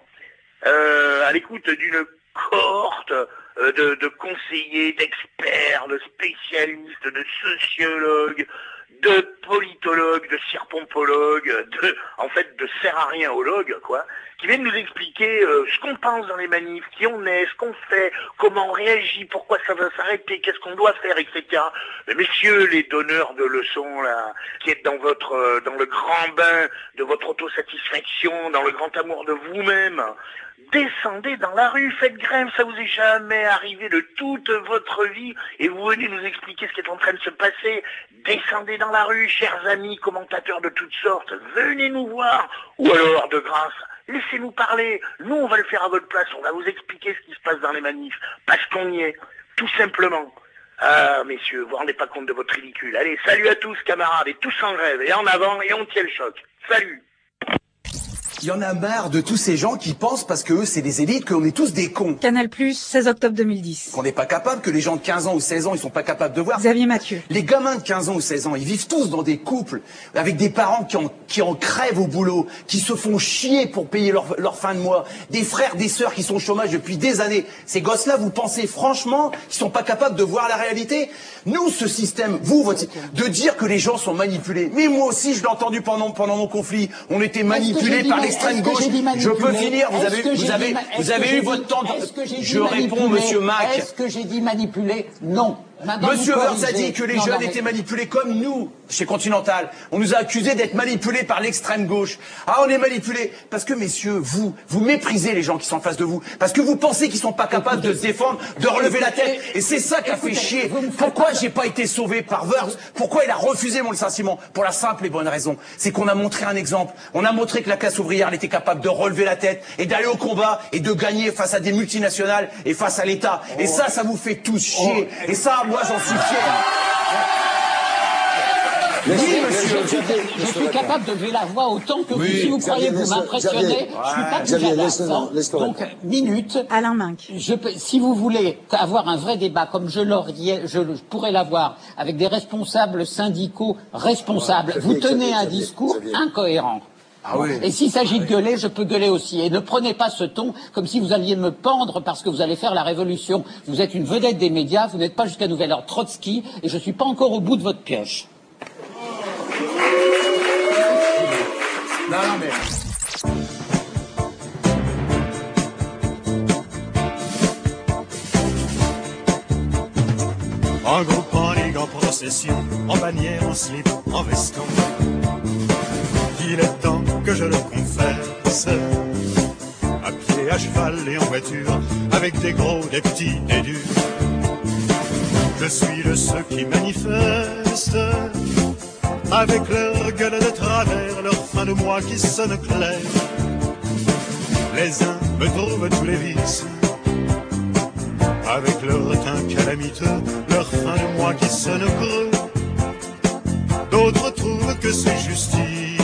euh, à l'écoute d'une cohorte euh, de, de conseillers, d'experts, de spécialistes, de sociologues, de politologues, de cirpompologues, de, en fait, de sert-à-rien-ologues, quoi, qui viennent nous expliquer euh, ce qu'on pense dans les manifs, qui on est, ce qu'on fait, comment on réagit, pourquoi ça va s'arrêter, qu'est-ce qu'on doit faire, et cetera. Mais messieurs les donneurs de leçons, là, qui êtes dans votre, euh, dans le grand bain de votre autosatisfaction, dans le grand amour de vous-même, descendez dans la rue, faites grève, ça vous est jamais arrivé de toute votre vie, et vous venez nous expliquer ce qui est en train de se passer. Descendez dans la rue, chers amis, commentateurs de toutes sortes, venez nous voir, ou alors, de grâce, laissez-nous parler, nous on va le faire à votre place, on va vous expliquer ce qui se passe dans les manifs, parce qu'on y est, tout simplement. Ah, messieurs, vous vous rendez pas compte de votre ridicule. Allez, salut à tous, camarades, et tous en grève, et en avant, et on tient le choc. Salut. Il y en a marre de tous ces gens qui pensent, parce que eux c'est des élites, qu'on est tous des cons. Canal plus, seize octobre deux mille dix. Qu'on n'est pas capable, que les gens de quinze ans ou seize ans, ils sont pas capables de voir. Xavier Mathieu. Les gamins de quinze ans ou seize ans, ils vivent tous dans des couples, avec des parents qui en, qui en crèvent au boulot, qui se font chier pour payer leur, leur fin de mois, des frères, des sœurs qui sont au chômage depuis des années. Ces gosses-là, vous pensez franchement qu'ils sont pas capables de voir la réalité? Nous, ce système, vous, votre, de dire que les gens sont manipulés. Mais moi aussi, je l'ai entendu pendant, pendant mon conflit. On était manipulés par l'extrême gauche. Je peux finir, vous avez, vous avez, vous avez eu votre temps. Je réponds, monsieur Mac. Est-ce que j'ai dit manipuler? Non. Maintenant, Monsieur Wörth a dit que les non, jeunes non, étaient manipulés comme nous, chez Continental. On nous a accusés d'être manipulés par l'extrême gauche. Ah, on est manipulés. Parce que, messieurs, vous, vous méprisez les gens qui sont en face de vous. Parce que vous pensez qu'ils sont pas capables écoutez, de se défendre, de relever écoutez, la tête. Et c'est ça qui a écoutez, fait chier. Pourquoi j'ai pas été sauvé par Wörth? Pourquoi il a refusé mon licenciement? Pour la simple et bonne raison. C'est qu'on a montré un exemple. On a montré que la classe ouvrière, elle était capable de relever la tête et d'aller au combat et de gagner face à des multinationales et face à l'État. Oh. Et ça, ça vous fait tous chier. Oh. Et ça, moi, j'en suis fier. Oui, monsieur, je, je, je suis capable de lever la voix autant que oui, vous. Si vous croyez que vous m'impressionnez, je suis pas tout à l'heure. Donc, minute. Alain Minc. Je peux, si vous voulez avoir un vrai débat, comme je l'aurais, je pourrais l'avoir, avec des responsables syndicaux responsables, vous tenez un discours incohérent. Ah oui. Et s'il s'agit de gueuler, je peux gueuler aussi. Et ne prenez pas ce ton comme si vous alliez me pendre parce que vous allez faire la révolution. Vous êtes une vedette des médias, vous n'êtes pas jusqu'à nouvel ordre Trotsky, et je suis pas encore au bout de votre pioche. Non, non, mais... En groupe, en ligue, en procession, en bannière, en slip, en veston. Il est temps que je le confesse, à pied, à cheval et en voiture, avec des gros, des petits, des durs. Je suis de ceux qui manifestent, avec leur gueule de travers, leur fin de mois qui sonne clair. Les uns me trouvent tous les vices, avec leur teint calamiteux, leur fin de mois qui sonne creux. D'autres trouvent que c'est justice.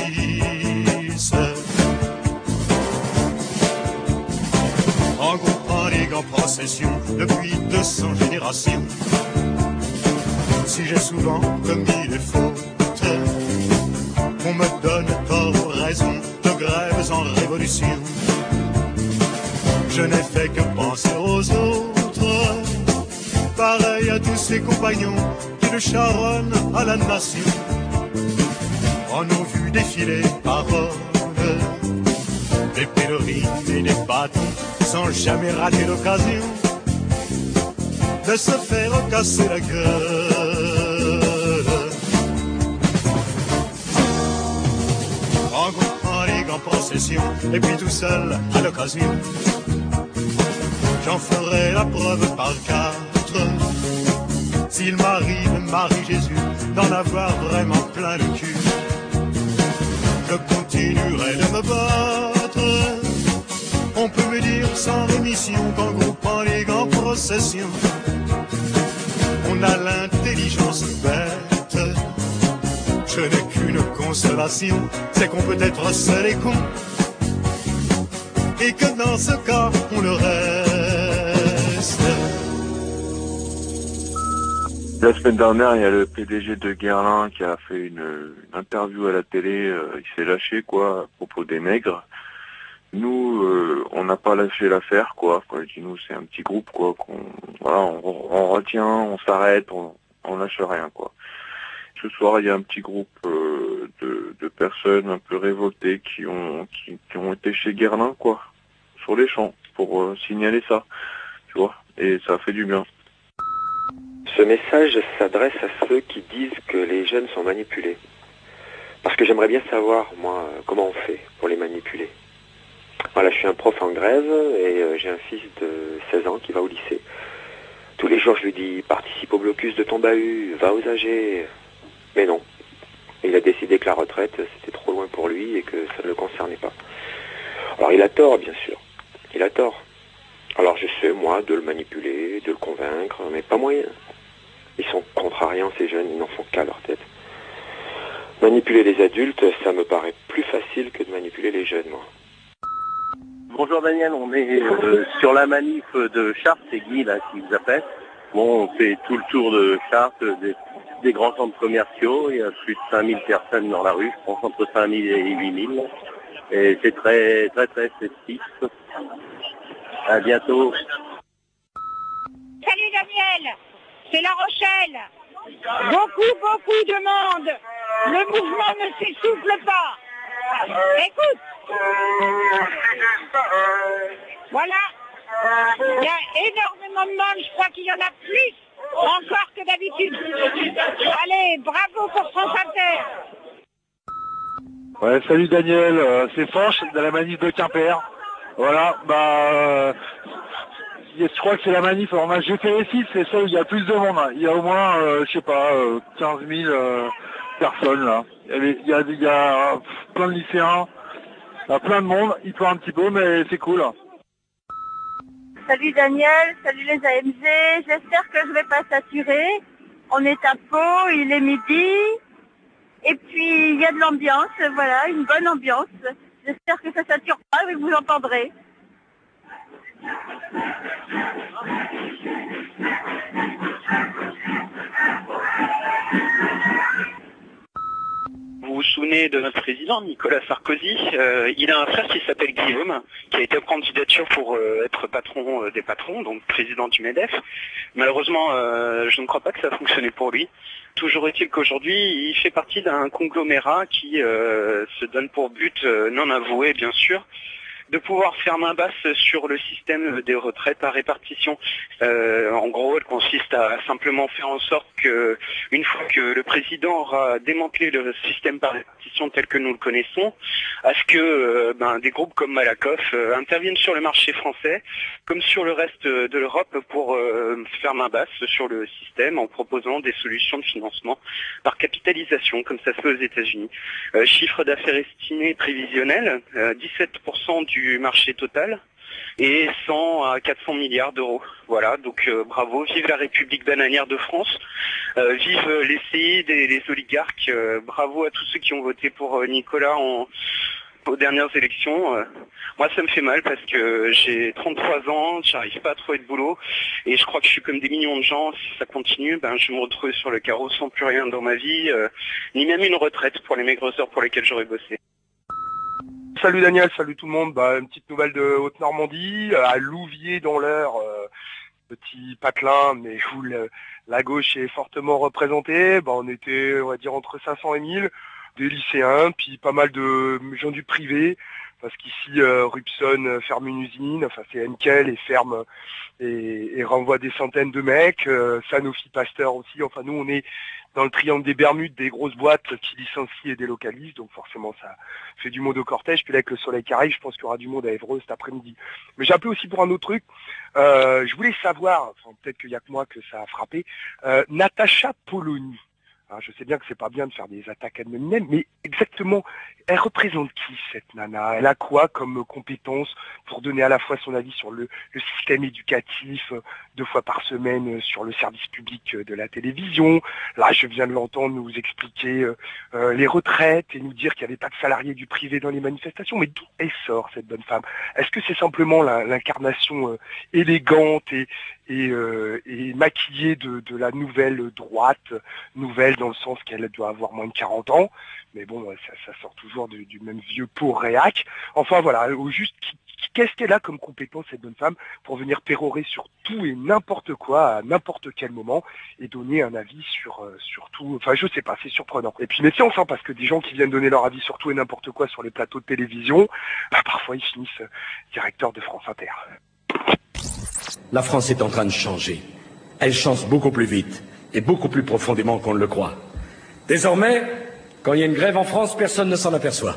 En groupe, en ligue, en procession, depuis deux cents générations. Si j'ai souvent commis des fautes, on me donne tort ou raison de grèves en révolution. Je n'ai fait que penser aux autres, pareil à tous ces compagnons qui le charonnent à la nation. En ont vu défiler paroles, des pèlerines et des bâtons, sans jamais rater l'occasion de se faire casser la gueule. en procession, et puis tout seul à l'occasion. J'en ferai la preuve par quatre. S'il m'arrive, Marie Jésus, d'en avoir vraiment plein le cul, je continuerai de me battre. On peut me dire sans rémission qu'en groupant les grands processions, on a l'intelligence bête. Je n'ai qu'une consolation, c'est qu'on peut être seul et con, et que dans ce cas, on le reste. La semaine dernière, il y a le P D G de Guerlain qui a fait une, une interview à la télé. Euh, il s'est lâché, quoi, à propos des nègres. Nous, euh, on n'a pas lâché l'affaire, quoi. Quand je dis nous, c'est un petit groupe, quoi. Qu'on, voilà, on, on retient, on s'arrête, on, on lâche rien, quoi. Ce soir, il y a un petit groupe euh, de, de personnes un peu révoltées qui ont, qui, qui ont été chez Guerlain, quoi, sur les champs, pour euh, signaler ça, tu vois. Et ça a fait du bien. Ce message s'adresse à ceux qui disent que les jeunes sont manipulés. Parce que j'aimerais bien savoir, moi, comment on fait pour les manipuler. Voilà, je suis un prof en grève et euh, j'ai un fils de seize ans qui va au lycée. Tous les jours, je lui dis, participe au blocus de ton bahut, va aux A G. Mais non. Il a décidé que la retraite, c'était trop loin pour lui et que ça ne le concernait pas. Alors, il a tort, bien sûr. Il a tort. Alors, je sais, moi, de le manipuler, de le convaincre, mais pas moyen. Ils sont contrariants, ces jeunes, ils n'en font qu'à leur tête. Manipuler les adultes, ça me paraît plus facile que de manipuler les jeunes, moi. Bonjour Daniel, on est euh, sur la manif de Chartres, c'est Guy là qui vous appelle. Bon, on fait tout le tour de Chartres, des, des grands centres commerciaux, il y a plus de cinq mille personnes dans la rue, je pense entre cinq mille et huit mille. Et c'est très très très festif. À bientôt. Salut Daniel, c'est La Rochelle. Beaucoup, beaucoup de monde. Le mouvement ne s'essouffle pas. Écoute. Voilà. Il y a énormément de monde. Je crois qu'il y en a plus encore que d'habitude. Allez, bravo pour France Inter. Ouais, salut Daniel, euh, c'est Fanche de la manif de Quimper. Voilà, bah, euh, je crois que c'est la manif. Alors, j'ai fait les six, c'est ça où il y a plus de monde. Hein. Il y a au moins, euh, je sais pas, euh, quinze mille euh, personnes là. Il y a, il y a euh, plein de lycéens, il y a plein de monde. Il pleut un petit peu, mais c'est cool. Salut Daniel, salut les A M G. J'espère que je vais pas saturer. On est à Pau, il est midi. Et puis, il y a de l'ambiance, voilà, une bonne ambiance. J'espère que ça ne sature pas et que vous entendrez. Vous vous souvenez de notre président, Nicolas Sarkozy, euh, il a un frère qui s'appelle Guillaume, qui a été en candidature pour euh, être patron euh, des patrons, donc président du MEDEF. Malheureusement, euh, je ne crois pas que ça a fonctionné pour lui. Toujours est-il qu'aujourd'hui, il fait partie d'un conglomérat qui euh, se donne pour but, euh, non avoué bien sûr, de pouvoir faire main basse sur le système des retraites à répartition. Euh, en gros, elle consiste à simplement faire en sorte que, une fois que le président aura démantelé le système par répartition tel que nous le connaissons, à ce que euh, ben, des groupes comme Malakoff euh, interviennent sur le marché français, comme sur le reste de l'Europe, pour euh, faire main basse sur le système en proposant des solutions de financement par capitalisation, comme ça se fait aux États-Unis. Euh, chiffre d'affaires estimé prévisionnel, euh, dix-sept pour cent du du marché total et cent à quatre cents milliards d'euros. Voilà, donc euh, bravo, vive la République bananière de France, euh, vive les C I D et les oligarques, euh, bravo à tous ceux qui ont voté pour euh, Nicolas en, aux dernières élections. Euh, moi ça me fait mal parce que j'ai trente-trois ans, j'arrive pas à trouver de boulot et je crois que je suis comme des millions de gens. Si ça continue, ben je me retrouve sur le carreau sans plus rien dans ma vie, euh, ni même une retraite pour les maigres heures pour lesquelles j'aurais bossé. Salut Daniel, salut tout le monde. Bah, une petite nouvelle de Haute-Normandie, à Louviers dans l'Eure, euh, petit patelin, mais où le, la gauche est fortement représentée. Bah, on était, on va dire, entre cinq cents et mille, des lycéens, puis pas mal de gens du privé, parce qu'ici euh, Rupson ferme une usine, enfin c'est Henkel et ferme et, et renvoie des centaines de mecs, euh, Sanofi Pasteur aussi. Enfin nous on est dans le triangle des Bermudes des grosses boîtes qui licencient et délocalisent, donc forcément ça fait du monde au cortège. Puis là avec le soleil qui arrive, je pense qu'il y aura du monde à Évreux cet après-midi. Mais j'ai appelé aussi pour un autre truc. Euh, je voulais savoir, enfin, peut-être qu'il y a que moi que ça a frappé, euh, Natacha Polony. Alors, je sais bien que c'est pas bien de faire des attaques ad hominem, mais exactement, elle représente qui cette nana? Elle a quoi comme compétence pour donner à la fois son avis sur le, le système éducatif, euh, deux fois par semaine euh, sur le service public euh, de la télévision? Là, je viens de l'entendre nous expliquer euh, euh, les retraites et nous dire qu'il n'y avait pas de salariés du privé dans les manifestations. Mais d'où elle sort cette bonne femme? Est-ce que c'est simplement la, l'incarnation euh, élégante et, et, euh, et maquillée de, de la nouvelle droite, nouvelle dans le sens qu'elle doit avoir moins de quarante ans, mais bon, ça, ça sort toujours du, du même vieux pot réac. Enfin voilà, au juste, qu'est-ce qu'elle a comme compétence cette bonne femme pour venir pérorer sur tout et n'importe quoi à n'importe quel moment et donner un avis sur, euh, sur tout, enfin je sais pas, c'est surprenant. Et puis méfiance, hein, parce que des gens qui viennent donner leur avis sur tout et n'importe quoi sur les plateaux de télévision, bah, parfois ils finissent euh, directeurs de France Inter. La France est en train de changer. Elle change beaucoup plus vite et beaucoup plus profondément qu'on ne le croit. Désormais, quand il y a une grève en France, personne ne s'en aperçoit.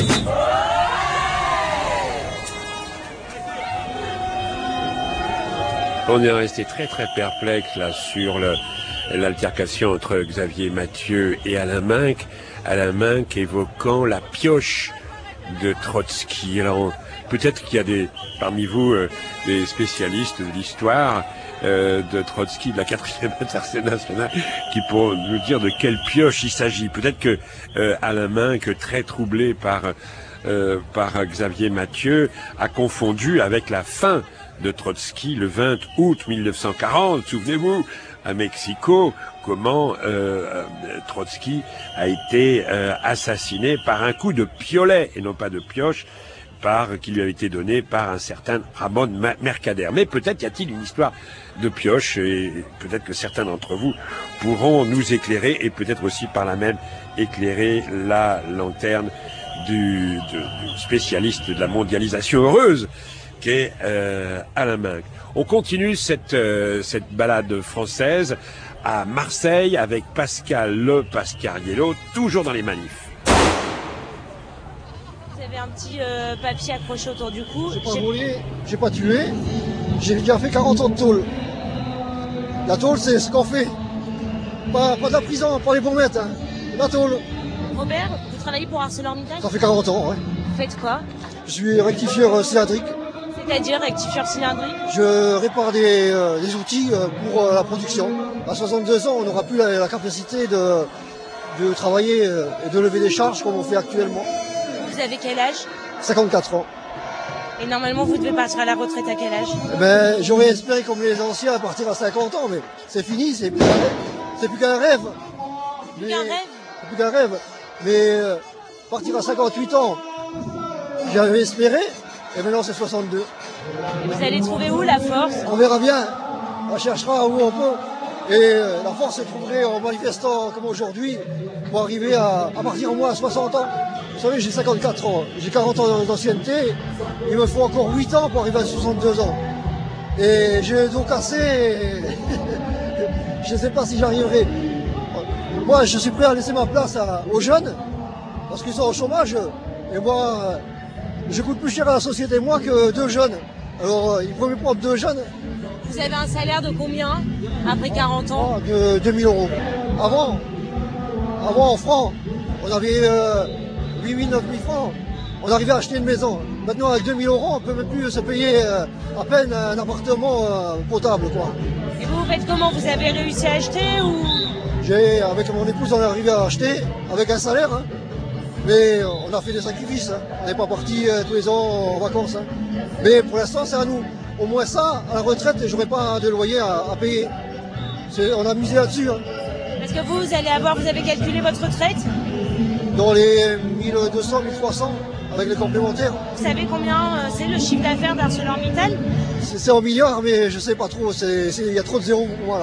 On est resté très très perplexe là sur le, l'altercation entre Xavier Mathieu et Alain Minc. Alain Minc évoquant la pioche de Trotsky. Alors peut-être qu'il y a des parmi vous euh, des spécialistes de l'histoire euh, de Trotsky, de la quatrième internationale, qui pourront nous dire de quelle pioche il s'agit. Peut-être que euh, Alain Minc, très troublé par euh, par Xavier Mathieu, a confondu avec la fin de Trotsky le vingt août mille neuf cent quarante. Souvenez-vous, à Mexico, comment euh, Trotsky a été euh, assassiné par un coup de piolet et non pas de pioche, par qui lui avait été donné par un certain Ramon Mercader. Mais peut-être y a-t-il une histoire de pioche et peut-être que certains d'entre vous pourront nous éclairer et peut-être aussi par là même éclairer la lanterne du, du spécialiste de la mondialisation heureuse qu'est euh, Alain Minc. On continue cette, euh, cette balade française à Marseille avec Pascal Le Pascariello, toujours dans les manifs. Vous avez un petit euh, papier accroché autour du cou. J'ai pas volé, j'ai pas tué, j'ai déjà fait quarante ans de tôle. La tôle, c'est ce qu'on fait. Pas, pas de la prison, pas les bons mètres, hein. La tôle. Robert, vous travaillez pour ArcelorMittal? Ça fait quarante ans, ouais. Vous faites quoi? Je suis rectifieur cylindrique. C'est-à-dire rectifieur cylindrique? Je répare des, euh, des outils euh, pour euh, la production. À soixante-deux ans, on n'aura plus la, la capacité de, de travailler euh, et de lever des charges comme on fait actuellement. Vous avez quel âge? cinquante-quatre ans. Et normalement, vous devez partir à la retraite à quel âge? Eh ben, j'aurais espéré, comme les anciens, partir à cinquante ans, mais c'est fini, c'est plus, c'est plus qu'un rêve. Plus qu'un rêve? C'est plus qu'un rêve. Mais euh, partir à cinquante-huit ans, j'avais espéré, et maintenant c'est soixante-deux. Vous allez trouver où la force? On verra bien, on cherchera où on peut. Et euh, la force se trouverait en manifestant comme aujourd'hui, pour arriver à, à partir au moins à soixante ans. Vous savez, j'ai cinquante-quatre ans, j'ai quarante ans d'ancienneté, il me faut encore huit ans pour arriver à soixante-deux ans. Et j'ai le dos cassé, et je ne sais pas si j'arriverai. Moi, je suis prêt à laisser ma place à, aux jeunes, parce qu'ils sont au chômage, et moi, je coûte plus cher à la société, moi, que deux jeunes. Alors, il faut me prendre deux jeunes. Vous avez un salaire de combien après quarante ans? De deux mille euros. Avant, avant en francs, on avait euh, huit mille, neuf mille francs. On arrivait à acheter une maison. Maintenant, avec deux mille euros, on peut même plus se payer euh, à peine un appartement euh, potable, quoi. Et vous, vous faites comment? Vous avez réussi à acheter ou? J'ai, avec mon épouse, on est arrivé à acheter avec un salaire, hein. Mais on a fait des sacrifices. Hein. On n'est pas parti euh, tous les ans en vacances. Hein. Mais pour l'instant, c'est à nous. Au moins ça, à la retraite, j'aurai pas de loyer à, à payer. C'est, on a misé là-dessus. Hein. Parce que vous, vous allez avoir, vous avez calculé votre retraite? Dans les mille deux cents, mille trois cents, avec les complémentaires. Vous savez combien euh, c'est le chiffre d'affaires d'ArcelorMittal? C'est, c'est en milliards, mais je sais pas trop. C'est, c'est, il y a trop de zéros pour moi là.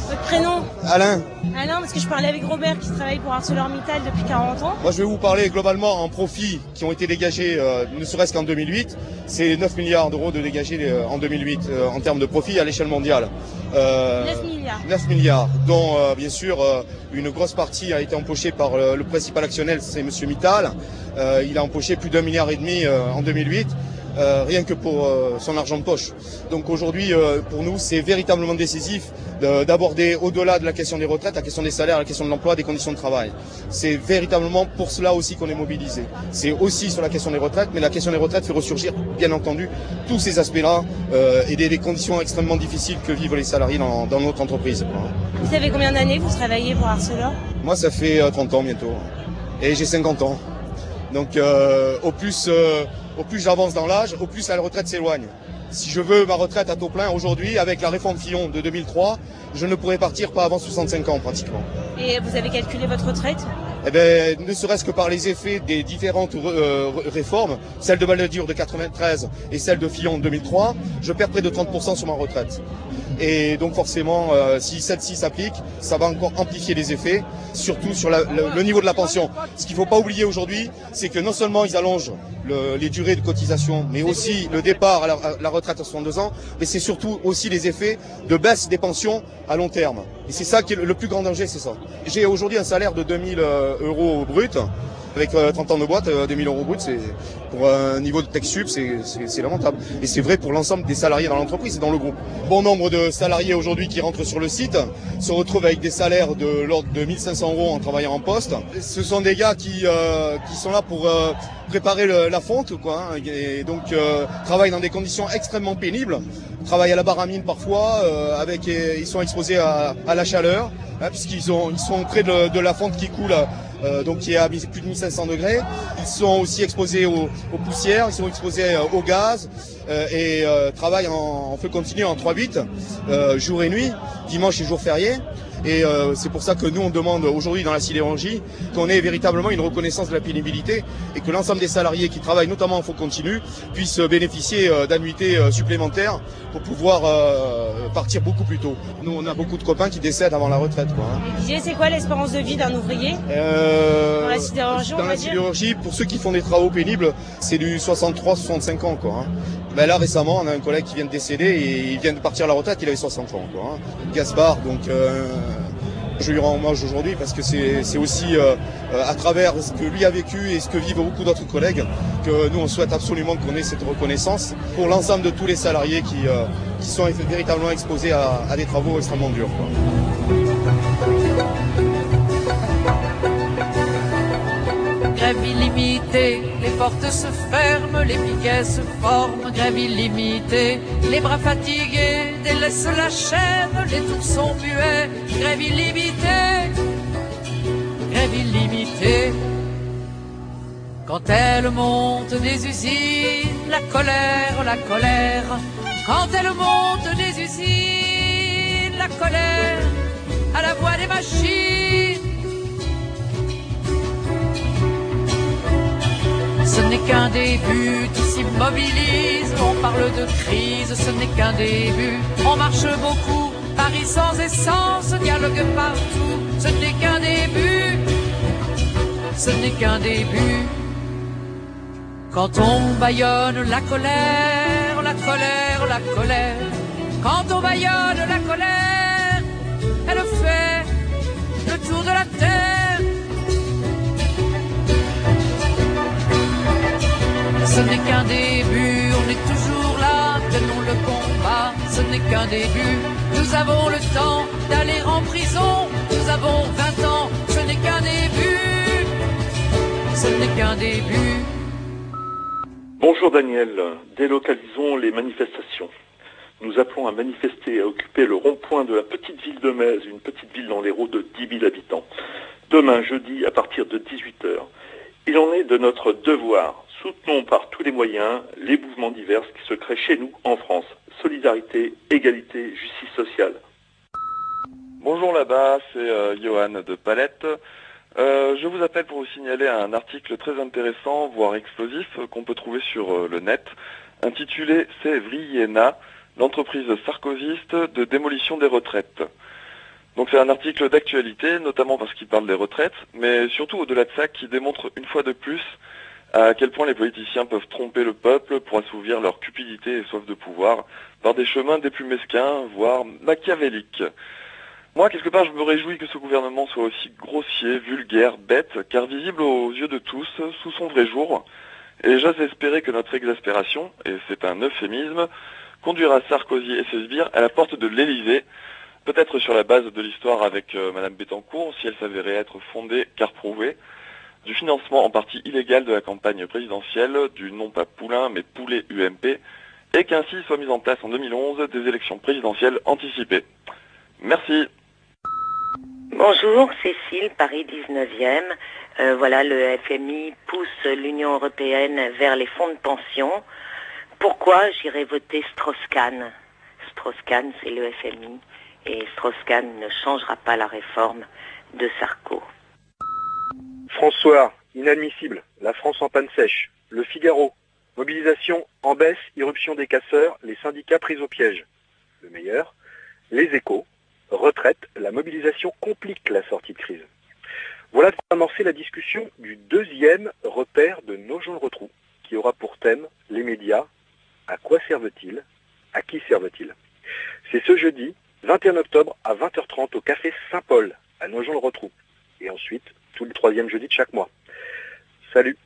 Votre prénom? Alain. Alain, parce que je parlais avec Robert qui travaille pour ArcelorMittal depuis quarante ans. Moi je vais vous parler globalement en profits qui ont été dégagés, euh, ne serait-ce qu'en deux mille huit. C'est neuf milliards d'euros de dégagés euh, en deux mille huit euh, en termes de profits à l'échelle mondiale. Euh, neuf milliards. neuf milliards, dont euh, bien sûr euh, une grosse partie a été empochée par euh, le principal actionnaire, c'est M. Mittal. Euh, il a empoché plus d'un milliard et demi euh, en deux mille huit. Euh, rien que pour euh, son argent de poche. Donc aujourd'hui, euh, pour nous, c'est véritablement décisif de, d'aborder au-delà de la question des retraites, la question des salaires, la question de l'emploi, des conditions de travail. C'est véritablement pour cela aussi qu'on est mobilisé. C'est aussi sur la question des retraites, mais la question des retraites fait ressurgir, bien entendu, tous ces aspects-là euh, et des, des conditions extrêmement difficiles que vivent les salariés dans, dans notre entreprise. Vous savez combien d'années vous travaillez pour Arcelor? Moi, ça fait euh, trente ans bientôt. Et j'ai cinquante ans. Donc euh, au plus... Euh, Au plus j'avance dans l'âge, au plus la retraite s'éloigne. Si je veux ma retraite à taux plein aujourd'hui, avec la réforme Fillon de deux mille trois, je ne pourrais partir pas avant soixante-cinq ans pratiquement. Et vous avez calculé votre retraite? Eh bien, ne serait-ce que par les effets des différentes euh, réformes, celle de Balladur de quatre-vingt-treize et celle de Fillon de deux mille trois, je perds près de trente pour cent sur ma retraite. Et donc forcément, euh, si celle-ci s'applique, ça va encore amplifier les effets, surtout sur la, le, le niveau de la pension. Ce qu'il ne faut pas oublier aujourd'hui, c'est que non seulement ils allongent le, les durées de cotisation, mais aussi le départ à la, à la retraite à soixante-deux ans, mais c'est surtout aussi les effets de baisse des pensions à long terme. Et c'est ça qui est le, le plus grand danger, c'est ça. J'ai aujourd'hui un salaire de deux mille euros brut. Avec euh, trente ans de boîte, euh, deux mille euros brut, c'est pour un niveau de tech sup, c'est, c'est, c'est lamentable. Et c'est vrai pour l'ensemble des salariés dans l'entreprise et dans le groupe. Bon nombre de salariés aujourd'hui qui rentrent sur le site se retrouvent avec des salaires de l'ordre de mille cinq cents euros en travaillant en poste. Ce sont des gars qui euh, qui sont là pour euh, préparer le, la fonte, quoi. Hein, et donc euh, travaillent dans des conditions extrêmement pénibles. Travaillent à la baramine parfois, euh, avec et, ils sont exposés à, à la chaleur, hein, puisqu'ils ont ils sont près de, de la fonte qui coule. Euh, donc qui est à plus de mille cinq cents degrés. Ils sont aussi exposés aux, aux poussières, ils sont exposés euh, au gaz euh, et euh, travaillent en, en feu continu en trois huit, euh, jour et nuit, dimanche et jour férié. Et euh, c'est pour ça que nous on demande aujourd'hui dans la sidérurgie qu'on ait véritablement une reconnaissance de la pénibilité et que l'ensemble des salariés qui travaillent notamment en feu continu puissent bénéficier euh, d'annuités euh, supplémentaires pour pouvoir euh, partir beaucoup plus tôt. Nous on a beaucoup de copains qui décèdent avant la retraite, quoi, hein. Et Didier, c'est quoi l'espérance de vie d'un ouvrier euh, dans la sidérurgie? Dans la sidérurgie, pour ceux qui font des travaux pénibles, c'est du soixante-trois soixante-cinq ans, quoi, hein. Ben là récemment, on a un collègue qui vient de décéder et il vient de partir à la retraite, il avait soixante ans, quoi, hein. Gaspard, donc euh, je lui rends hommage aujourd'hui parce que c'est, c'est aussi euh, à travers ce que lui a vécu et ce que vivent beaucoup d'autres collègues que nous on souhaite absolument qu'on ait cette reconnaissance pour l'ensemble de tous les salariés qui, euh, qui sont véritablement exposés à, à des travaux extrêmement durs, quoi. Grève illimitée, les portes se ferment, les piquets se forment. Grève illimitée, les bras fatigués délaissent la chaîne, les tours sont muets. Grève illimitée, grève illimitée. Quand elle monte des usines, la colère, la colère. Quand elle monte des usines, la colère, à la voix des machines. Ce n'est qu'un début qui s'immobilise, on parle de crise, ce n'est qu'un début. On marche beaucoup, Paris sans essence, dialogue partout, ce n'est qu'un début, ce n'est qu'un début. Quand on bâillonne la colère, la colère, la colère, quand on bâillonne la colère, elle fait le tour de la terre. Ce n'est qu'un début, on est toujours là, tenons le combat, ce n'est qu'un début. Nous avons le temps d'aller en prison, nous avons vingt ans, ce n'est qu'un début, ce n'est qu'un début. Bonjour Daniel, délocalisons les manifestations. Nous appelons à manifester et à occuper le rond-point de la petite ville de Metz, une petite ville dans l'Hérault de dix mille habitants. Demain, jeudi, à partir de dix-huit heures. Il en est de notre devoir. Soutenons par tous les moyens les mouvements divers qui se créent chez nous en France. Solidarité, égalité, justice sociale. Bonjour là-bas, c'est euh, Johan de Palette. Euh, je vous appelle pour vous signaler un article très intéressant, voire explosif, euh, qu'on peut trouver sur euh, le net, intitulé « C'est Vriena, l'entreprise sarkozyste de démolition des retraites ». Donc c'est un article d'actualité, notamment parce qu'il parle des retraites, mais surtout au-delà de ça, qui démontre une fois de plus à quel point les politiciens peuvent tromper le peuple pour assouvir leur cupidité et soif de pouvoir par des chemins des plus mesquins, voire machiavéliques. Moi, quelque part, je me réjouis que ce gouvernement soit aussi grossier, vulgaire, bête, car visible aux yeux de tous, sous son vrai jour, et j'ose espérer que notre exaspération, et c'est un euphémisme, conduira Sarkozy et ses sbires à la porte de l'Élysée, peut-être sur la base de l'histoire avec euh, Madame Bettencourt, si elle s'avérait être fondée car prouvée, du financement en partie illégal de la campagne présidentielle, du non pas Poulain mais Poulet U M P, et qu'ainsi soit mise en place en deux mille onze des élections présidentielles anticipées. Merci. Bonjour, Cécile, Paris dix-neuvième. Euh, voilà, le F M I pousse l'Union européenne vers les fonds de pension. Pourquoi j'irai voter Strauss-Kahn? Strauss-Kahn, c'est le F M I. Et Strauss-Kahn ne changera pas la réforme de Sarko. François, inadmissible. La France en panne sèche. Le Figaro. Mobilisation en baisse, irruption des casseurs, les syndicats pris au piège. Le meilleur. Les Échos. Retraite, la mobilisation complique la sortie de crise. Voilà de quoi amorcer la discussion du deuxième repère de Nogent-le-Rotrou, qui aura pour thème les médias. À quoi servent-ils? À qui servent-ils? C'est ce jeudi, vingt et un octobre à vingt heures trente au Café Saint-Paul, à Nogent-le-Rotrou. Et ensuite, tous les troisièmes jeudis de chaque mois. Salut.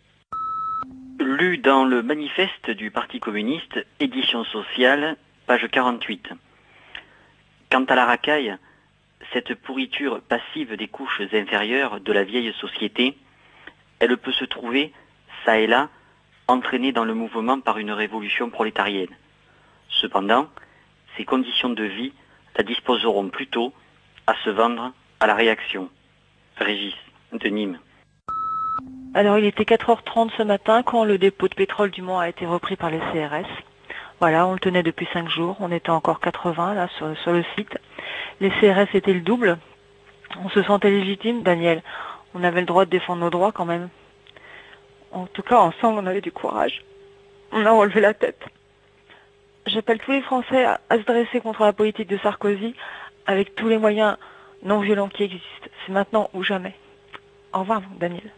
Lu dans le manifeste du Parti communiste, édition sociale, page quarante-huit. Quant à la racaille, cette pourriture passive des couches inférieures de la vieille société, elle peut se trouver, ça et là, entraînée dans le mouvement par une révolution prolétarienne. Cependant, ces conditions de vie la disposeront plutôt à se vendre à la réaction. Régis, de Nîmes. Alors il était quatre heures trente ce matin quand le dépôt de pétrole du Mans a été repris par les C R S. Voilà, on le tenait depuis cinq jours, on était encore quatre-vingts là sur, sur le site. Les C R S étaient le double. On se sentait légitime, Daniel. On avait le droit de défendre nos droits quand même. En tout cas, ensemble, on avait du courage. On a relevé la tête. J'appelle tous les Français à, à se dresser contre la politique de Sarkozy avec tous les moyens non violents qui existent. C'est maintenant ou jamais. Au revoir, Daniel.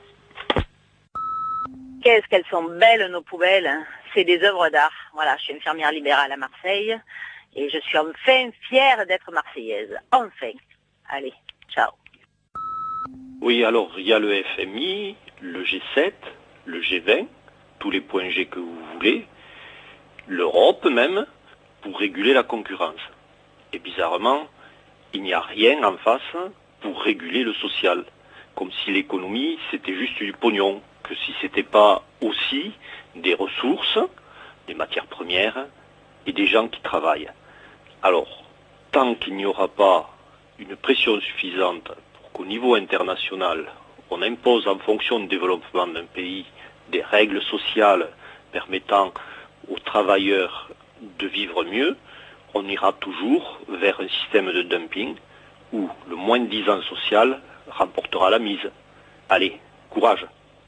Qu'est-ce qu'elles sont belles nos poubelles, hein. C'est des œuvres d'art. Voilà, je suis infirmière libérale à Marseille et je suis enfin fière d'être marseillaise. Enfin. Allez, ciao. Oui, alors il y a le F M I, le G sept, le G vingt, tous les points G que vous voulez, l'Europe même, pour réguler la concurrence. Et bizarrement, il n'y a rien en face pour réguler le social. Comme si l'économie, c'était juste du pognon. Que si c'était pas aussi des ressources, des matières premières et des gens qui travaillent. Alors, tant qu'il n'y aura pas une pression suffisante pour qu'au niveau international, on impose en fonction du développement d'un pays des règles sociales permettant aux travailleurs de vivre mieux, on ira toujours vers un système de dumping où le moins-disant social remportera la mise. Allez, courage.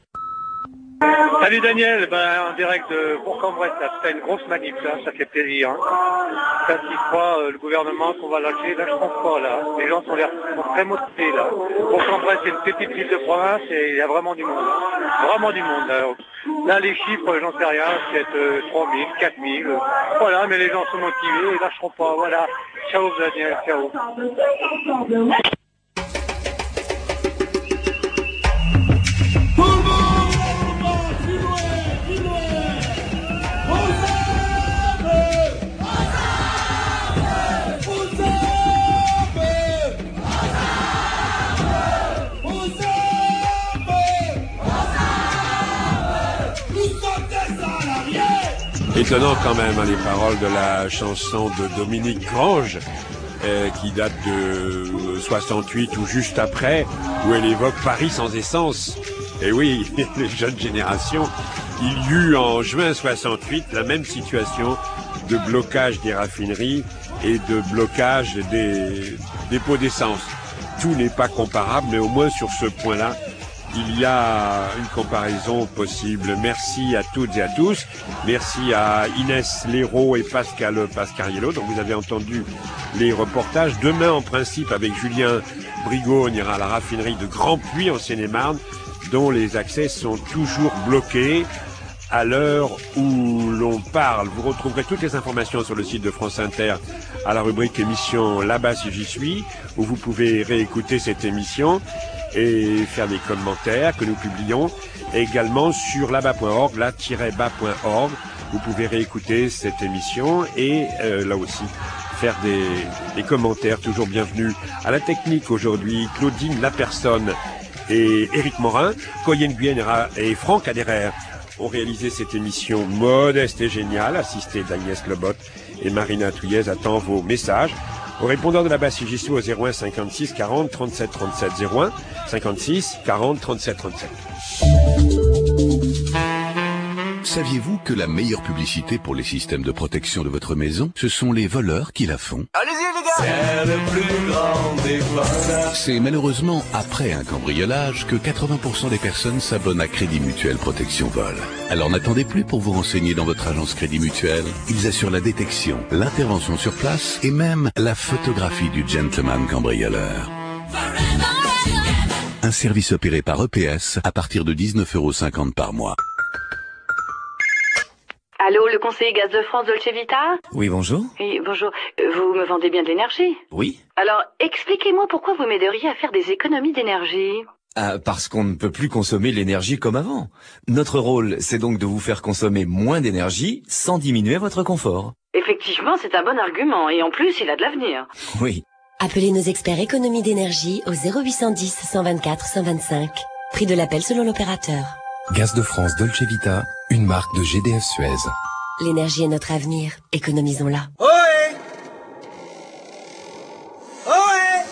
Salut Daniel, ben, en direct de Bourg-en-Bresse, c'est une grosse manip là, ça fait plaisir. Hein. Ça s'y croit, euh, le gouvernement qu'on va lâcher, là je pense pas là. Les gens sont, l'air, sont très motivés là. Bourg-en-Bresse c'est une petite ville de province et il y a vraiment du monde. Hein. Vraiment du monde. Là, là les chiffres, j'en sais rien, peut-être euh, trois mille, quatre mille. Euh, voilà, mais les gens sont motivés, ils lâcheront pas. Voilà. Ciao Daniel, ciao. Étonnant quand même hein, les paroles de la chanson de Dominique Grange euh, qui date de soixante-huit ou juste après, où elle évoque Paris sans essence. Et oui, les jeunes générations, il y eut en juin soixante-huit la même situation de blocage des raffineries et de blocage des dépôts d'essence. Tout n'est pas comparable, mais au moins sur ce point-là, il y a une comparaison possible. Merci à toutes et à tous. Merci à Inès Léraud et Pascal Pascariello. Donc vous avez entendu les reportages. Demain, en principe, avec Julien Brigaud, on ira à la raffinerie de Grand-Puy en Seine-et-Marne, dont les accès sont toujours bloqués à l'heure où l'on parle. Vous retrouverez toutes les informations sur le site de France Inter à la rubrique émission Là-bas si j'y suis, où vous pouvez réécouter cette émission et faire des commentaires que nous publions. Et également sur là-bas point org, là tiret bas point org, vous pouvez réécouter cette émission et euh, là aussi faire des, des commentaires toujours bienvenus. À la technique aujourd'hui, Claudine Lapersonne et Éric Morin, Coyen Nguyen et Franck Aderer ont réalisé cette émission modeste et géniale, assistée d'Agnès Lebotte, et Marina Touillez attend vos messages au répondeur de la base J S O au zéro un cinquante-six quarante trente-sept trente-sept, zéro un cinquante-six quarante trente-sept trente-sept. Saviez-vous que la meilleure publicité pour les systèmes de protection de votre maison, ce sont les voleurs qui la font? Allez-y les gars! C'est le plus grand des voleurs. C'est malheureusement après un cambriolage que quatre-vingts pour cent des personnes s'abonnent à Crédit Mutuel Protection Vol. Alors n'attendez plus pour vous renseigner dans votre agence Crédit Mutuel. Ils assurent la détection, l'intervention sur place et même la photographie du gentleman cambrioleur. Un service opéré par E P S à partir de dix-neuf euros cinquante par mois. Allô, le conseiller Gaz de France Dolce Vita? Oui, bonjour. Oui, bonjour. Vous me vendez bien de l'énergie? Oui. Alors, expliquez-moi pourquoi vous m'aideriez à faire des économies d'énergie. Ah, parce qu'on ne peut plus consommer l'énergie comme avant. Notre rôle, c'est donc de vous faire consommer moins d'énergie sans diminuer votre confort. Effectivement, c'est un bon argument, et en plus, il a de l'avenir. Oui. Appelez nos experts économie d'énergie au zéro huit cent dix cent vingt-quatre cent vingt-cinq. Prix de l'appel selon l'opérateur. Gaz de France Dolce Vita, une marque de G D F Suez. L'énergie est notre avenir, économisons-la. Ohé! Ohé!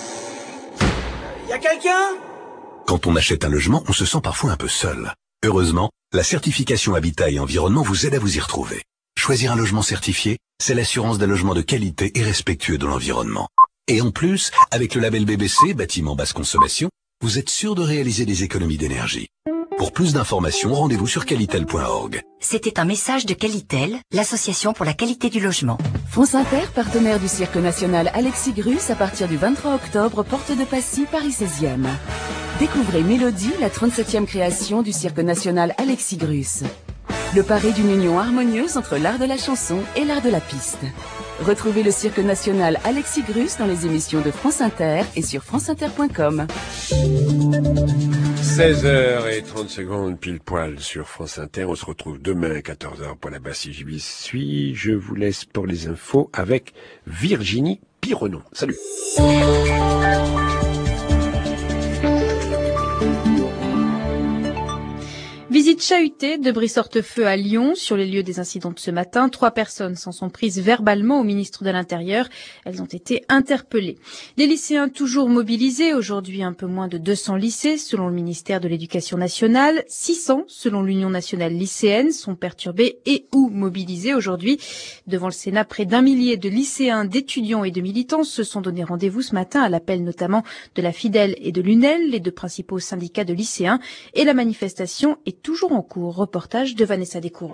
Y'a quelqu'un? Quand on achète un logement, on se sent parfois un peu seul. Heureusement, la certification Habitat et Environnement vous aide à vous y retrouver. Choisir un logement certifié, c'est l'assurance d'un logement de qualité et respectueux de l'environnement. Et en plus, avec le label B B C, bâtiment basse consommation, vous êtes sûr de réaliser des économies d'énergie. Pour plus d'informations, rendez-vous sur qualitel point org. C'était un message de Qualitel, l'association pour la qualité du logement. France Inter, partenaire du Cirque National Alexis Grus à partir du vingt-trois octobre, porte de Passy, Paris seizième. Découvrez Mélodie, la trente-septième création du Cirque National Alexis Grus. Le pari d'une union harmonieuse entre l'art de la chanson et l'art de la piste. Retrouvez le Cirque National Alexis Grus dans les émissions de France Inter et sur france inter point com. seize heures trente secondes pile poil sur France Inter. On se retrouve demain à quatorze heures pour la basse si j'y suis. Je vous laisse pour les infos avec Virginie Pironon. Salut. Visite chahutée de Brice-Hortefeux à Lyon. Sur les lieux des incidents de ce matin, trois personnes s'en sont prises verbalement au ministre de l'Intérieur. Elles ont été interpellées. Les lycéens toujours mobilisés. Aujourd'hui, un peu moins de deux cents lycées selon le ministère de l'Éducation nationale. six cents selon l'Union nationale lycéenne sont perturbés et ou mobilisés aujourd'hui. Devant le Sénat, près d'un millier de lycéens, d'étudiants et de militants se sont donné rendez-vous ce matin à l'appel notamment de la Fidèle et de l'U N E L, les deux principaux syndicats de lycéens. Et la manifestation est toujours en cours. Reportage de Vanessa Descoureaux.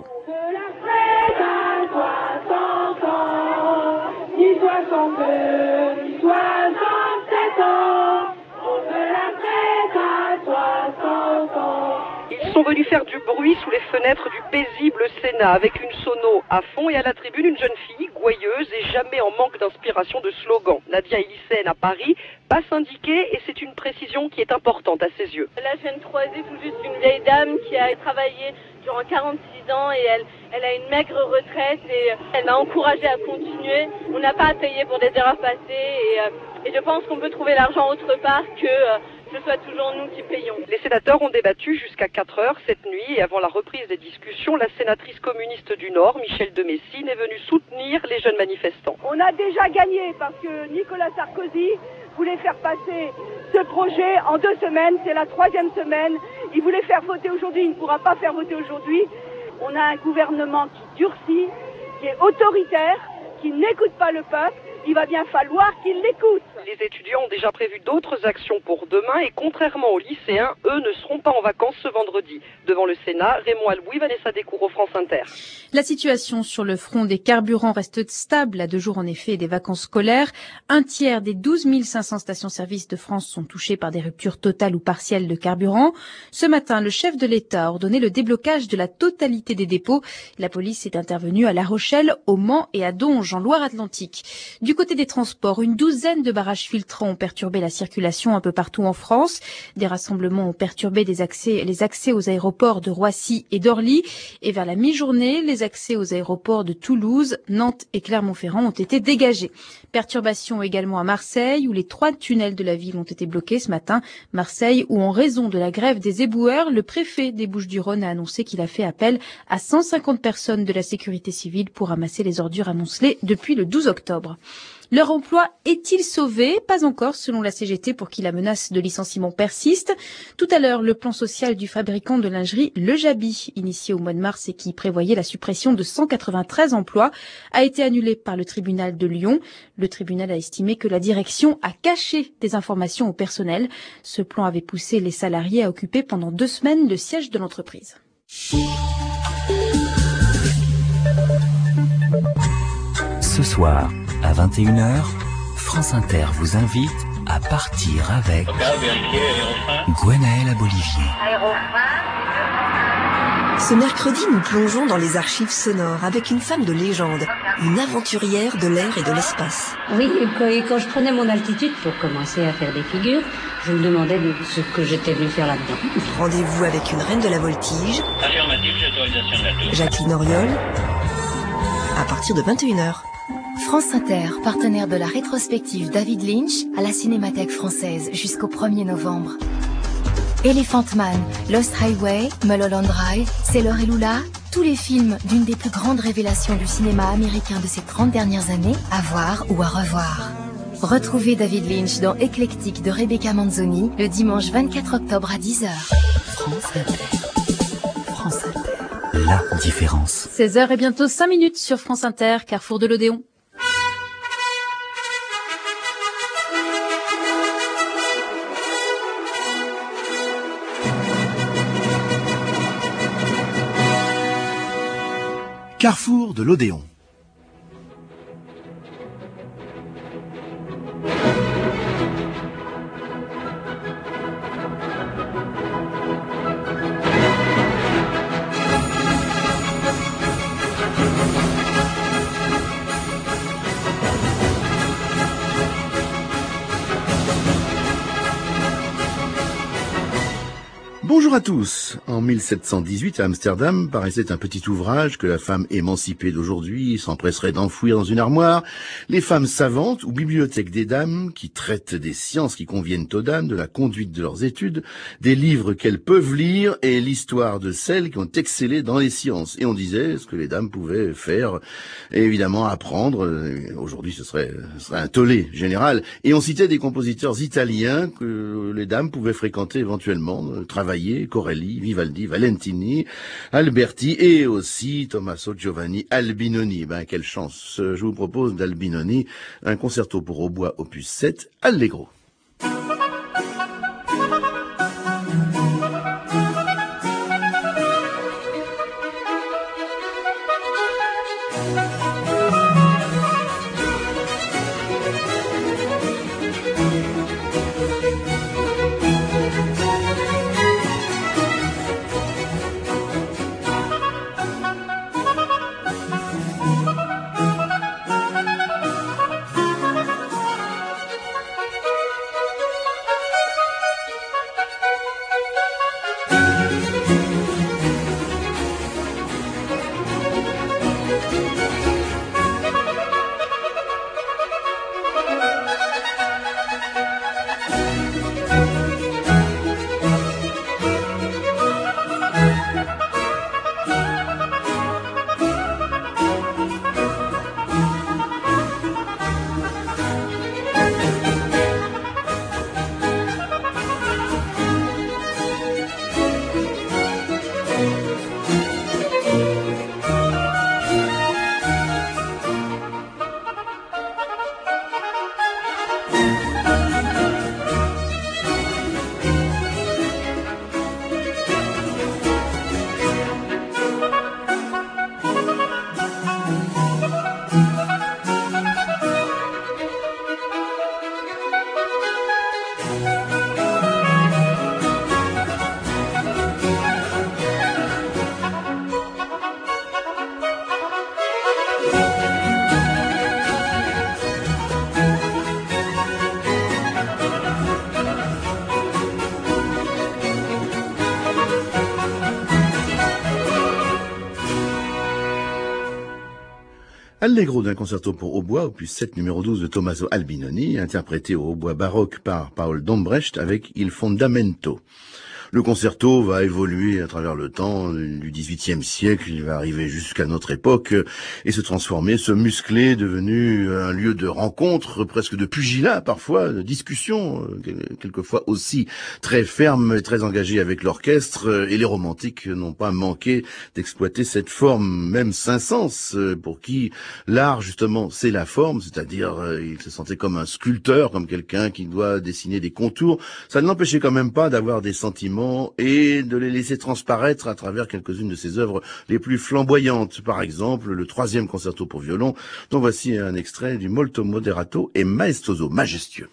Ils sont venus faire du bruit sous les fenêtres du paisible Sénat avec une sono à fond et à la tribune une jeune fille gouailleuse et jamais en manque d'inspiration de slogan. Nadia est lycéenne à Paris, pas syndiquée et c'est une précision qui est importante à ses yeux. Là je viens de croiser tout juste une vieille dame qui a travaillé durant quarante-six ans et elle, elle a une maigre retraite et elle m'a encouragée à continuer. On n'a pas à payer pour des erreurs passées et, et je pense qu'on peut trouver l'argent autre part que euh, ce soit toujours nous qui payons. Les sénateurs ont débattu jusqu'à quatre heures cette nuit et avant la reprise des discussions, la sénatrice communiste du Nord, Michel de Messine, est venue soutenir les jeunes manifestants. On a déjà gagné parce que Nicolas Sarkozy voulait faire passer ce projet en deux semaines, c'est la troisième semaine. Il voulait faire voter aujourd'hui, il ne pourra pas faire voter aujourd'hui. On a un gouvernement qui durcit, qui est autoritaire, qui n'écoute pas le peuple. il va bien falloir qu'ils l'écoutent. Les étudiants ont déjà prévu d'autres actions pour demain et contrairement aux lycéens, eux ne seront pas en vacances ce vendredi. Devant le Sénat, Raymond Alboui, Vanessa Descours, France Inter. La situation sur le front des carburants reste stable à deux jours en effet des vacances scolaires. Un tiers des douze mille cinq cents stations-service de France sont touchées par des ruptures totales ou partielles de carburant. Ce matin, le chef de l'État a ordonné le déblocage de la totalité des dépôts. La police est intervenue à La Rochelle, au Mans et à Donge en Loire-Atlantique. Du côté des transports, une douzaine de barrages filtrants ont perturbé la circulation un peu partout en France. Des rassemblements ont perturbé des accès, les accès aux aéroports de Roissy et d'Orly. Et vers la mi-journée, les accès aux aéroports de Toulouse, Nantes et Clermont-Ferrand ont été dégagés. Perturbations également à Marseille, où les trois tunnels de la ville ont été bloqués ce matin. Marseille, où en raison de la grève des éboueurs, le préfet des Bouches-du-Rhône a annoncé qu'il a fait appel à cent cinquante personnes de la sécurité civile pour ramasser les ordures amoncelées depuis le douze octobre. Leur emploi est-il sauvé? Pas encore, selon la C G T, pour qui la menace de licenciement persiste. Tout à l'heure, le plan social du fabricant de lingerie Le Jabi, initié au mois de mars et qui prévoyait la suppression de cent quatre-vingt-treize emplois, a été annulé par le tribunal de Lyon. Le tribunal a estimé que la direction a caché des informations au personnel. Ce plan avait poussé les salariés à occuper pendant deux semaines le siège de l'entreprise. Ce soir, à vingt et une heures, France Inter vous invite à partir avec Gwenaëlle Abolivier. Ce mercredi, nous plongeons dans les archives sonores avec une femme de légende, une aventurière de l'air et de l'espace. Oui, et quand je prenais mon altitude pour commencer à faire des figures, je me demandais ce que j'étais venu faire là-dedans. Rendez-vous avec une reine de la voltige, affirmatif, j'ai autorisation de la tour. Jacqueline Auriol, à partir de vingt et une heures. France Inter, partenaire de la rétrospective David Lynch à la Cinémathèque française jusqu'au premier novembre. Elephant Man, Lost Highway, Mulholland Drive, Sailor et Lula, tous les films d'une des plus grandes révélations du cinéma américain de ces trente dernières années, à voir ou à revoir. Retrouvez David Lynch dans Éclectique de Rebecca Manzoni le dimanche vingt-quatre octobre à dix heures. France Inter. France Inter. La différence. seize heures et bientôt cinq minutes sur France Inter, Carrefour de l'Odéon. Carrefour de l'Odéon. Bonjour à tous. En mille sept cent dix-huit, à Amsterdam, paraissait un petit ouvrage que la femme émancipée d'aujourd'hui s'empresserait d'enfouir dans une armoire. Les femmes savantes ou bibliothèques des dames qui traitent des sciences qui conviennent aux dames, de la conduite de leurs études, des livres qu'elles peuvent lire et l'histoire de celles qui ont excellé dans les sciences. Et on disait ce que les dames pouvaient faire et évidemment apprendre. Aujourd'hui, ce serait, ce serait un tollé général. Et on citait des compositeurs italiens que les dames pouvaient fréquenter éventuellement, travailler. Corelli, Vivaldi, Valentini, Alberti et aussi Tommaso Giovanni Albinoni. Ben, quelle chance. Je vous propose d'Albinoni un concerto pour hautbois opus sept, Allegro. Allegro d'un concerto pour hautbois, opus sept numéro douze de Tommaso Albinoni, interprété au hautbois baroque par Paul Dombrecht avec Il Fondamento. Le concerto va évoluer à travers le temps du dix-huitième siècle, il va arriver jusqu'à notre époque et se transformer, se muscler, devenu un lieu de rencontre, presque de pugilat parfois, de discussion, quelquefois aussi très ferme et très engagé avec l'orchestre, et les romantiques n'ont pas manqué d'exploiter cette forme, même Saint-Saëns, pour qui l'art justement c'est la forme, c'est-à-dire il se sentait comme un sculpteur, comme quelqu'un qui doit dessiner des contours, ça ne l'empêchait quand même pas d'avoir des sentiments et de les laisser transparaître à travers quelques-unes de ses œuvres les plus flamboyantes. Par exemple, le troisième concerto pour violon, dont voici un extrait du Molto Moderato et Maestoso, majestueux.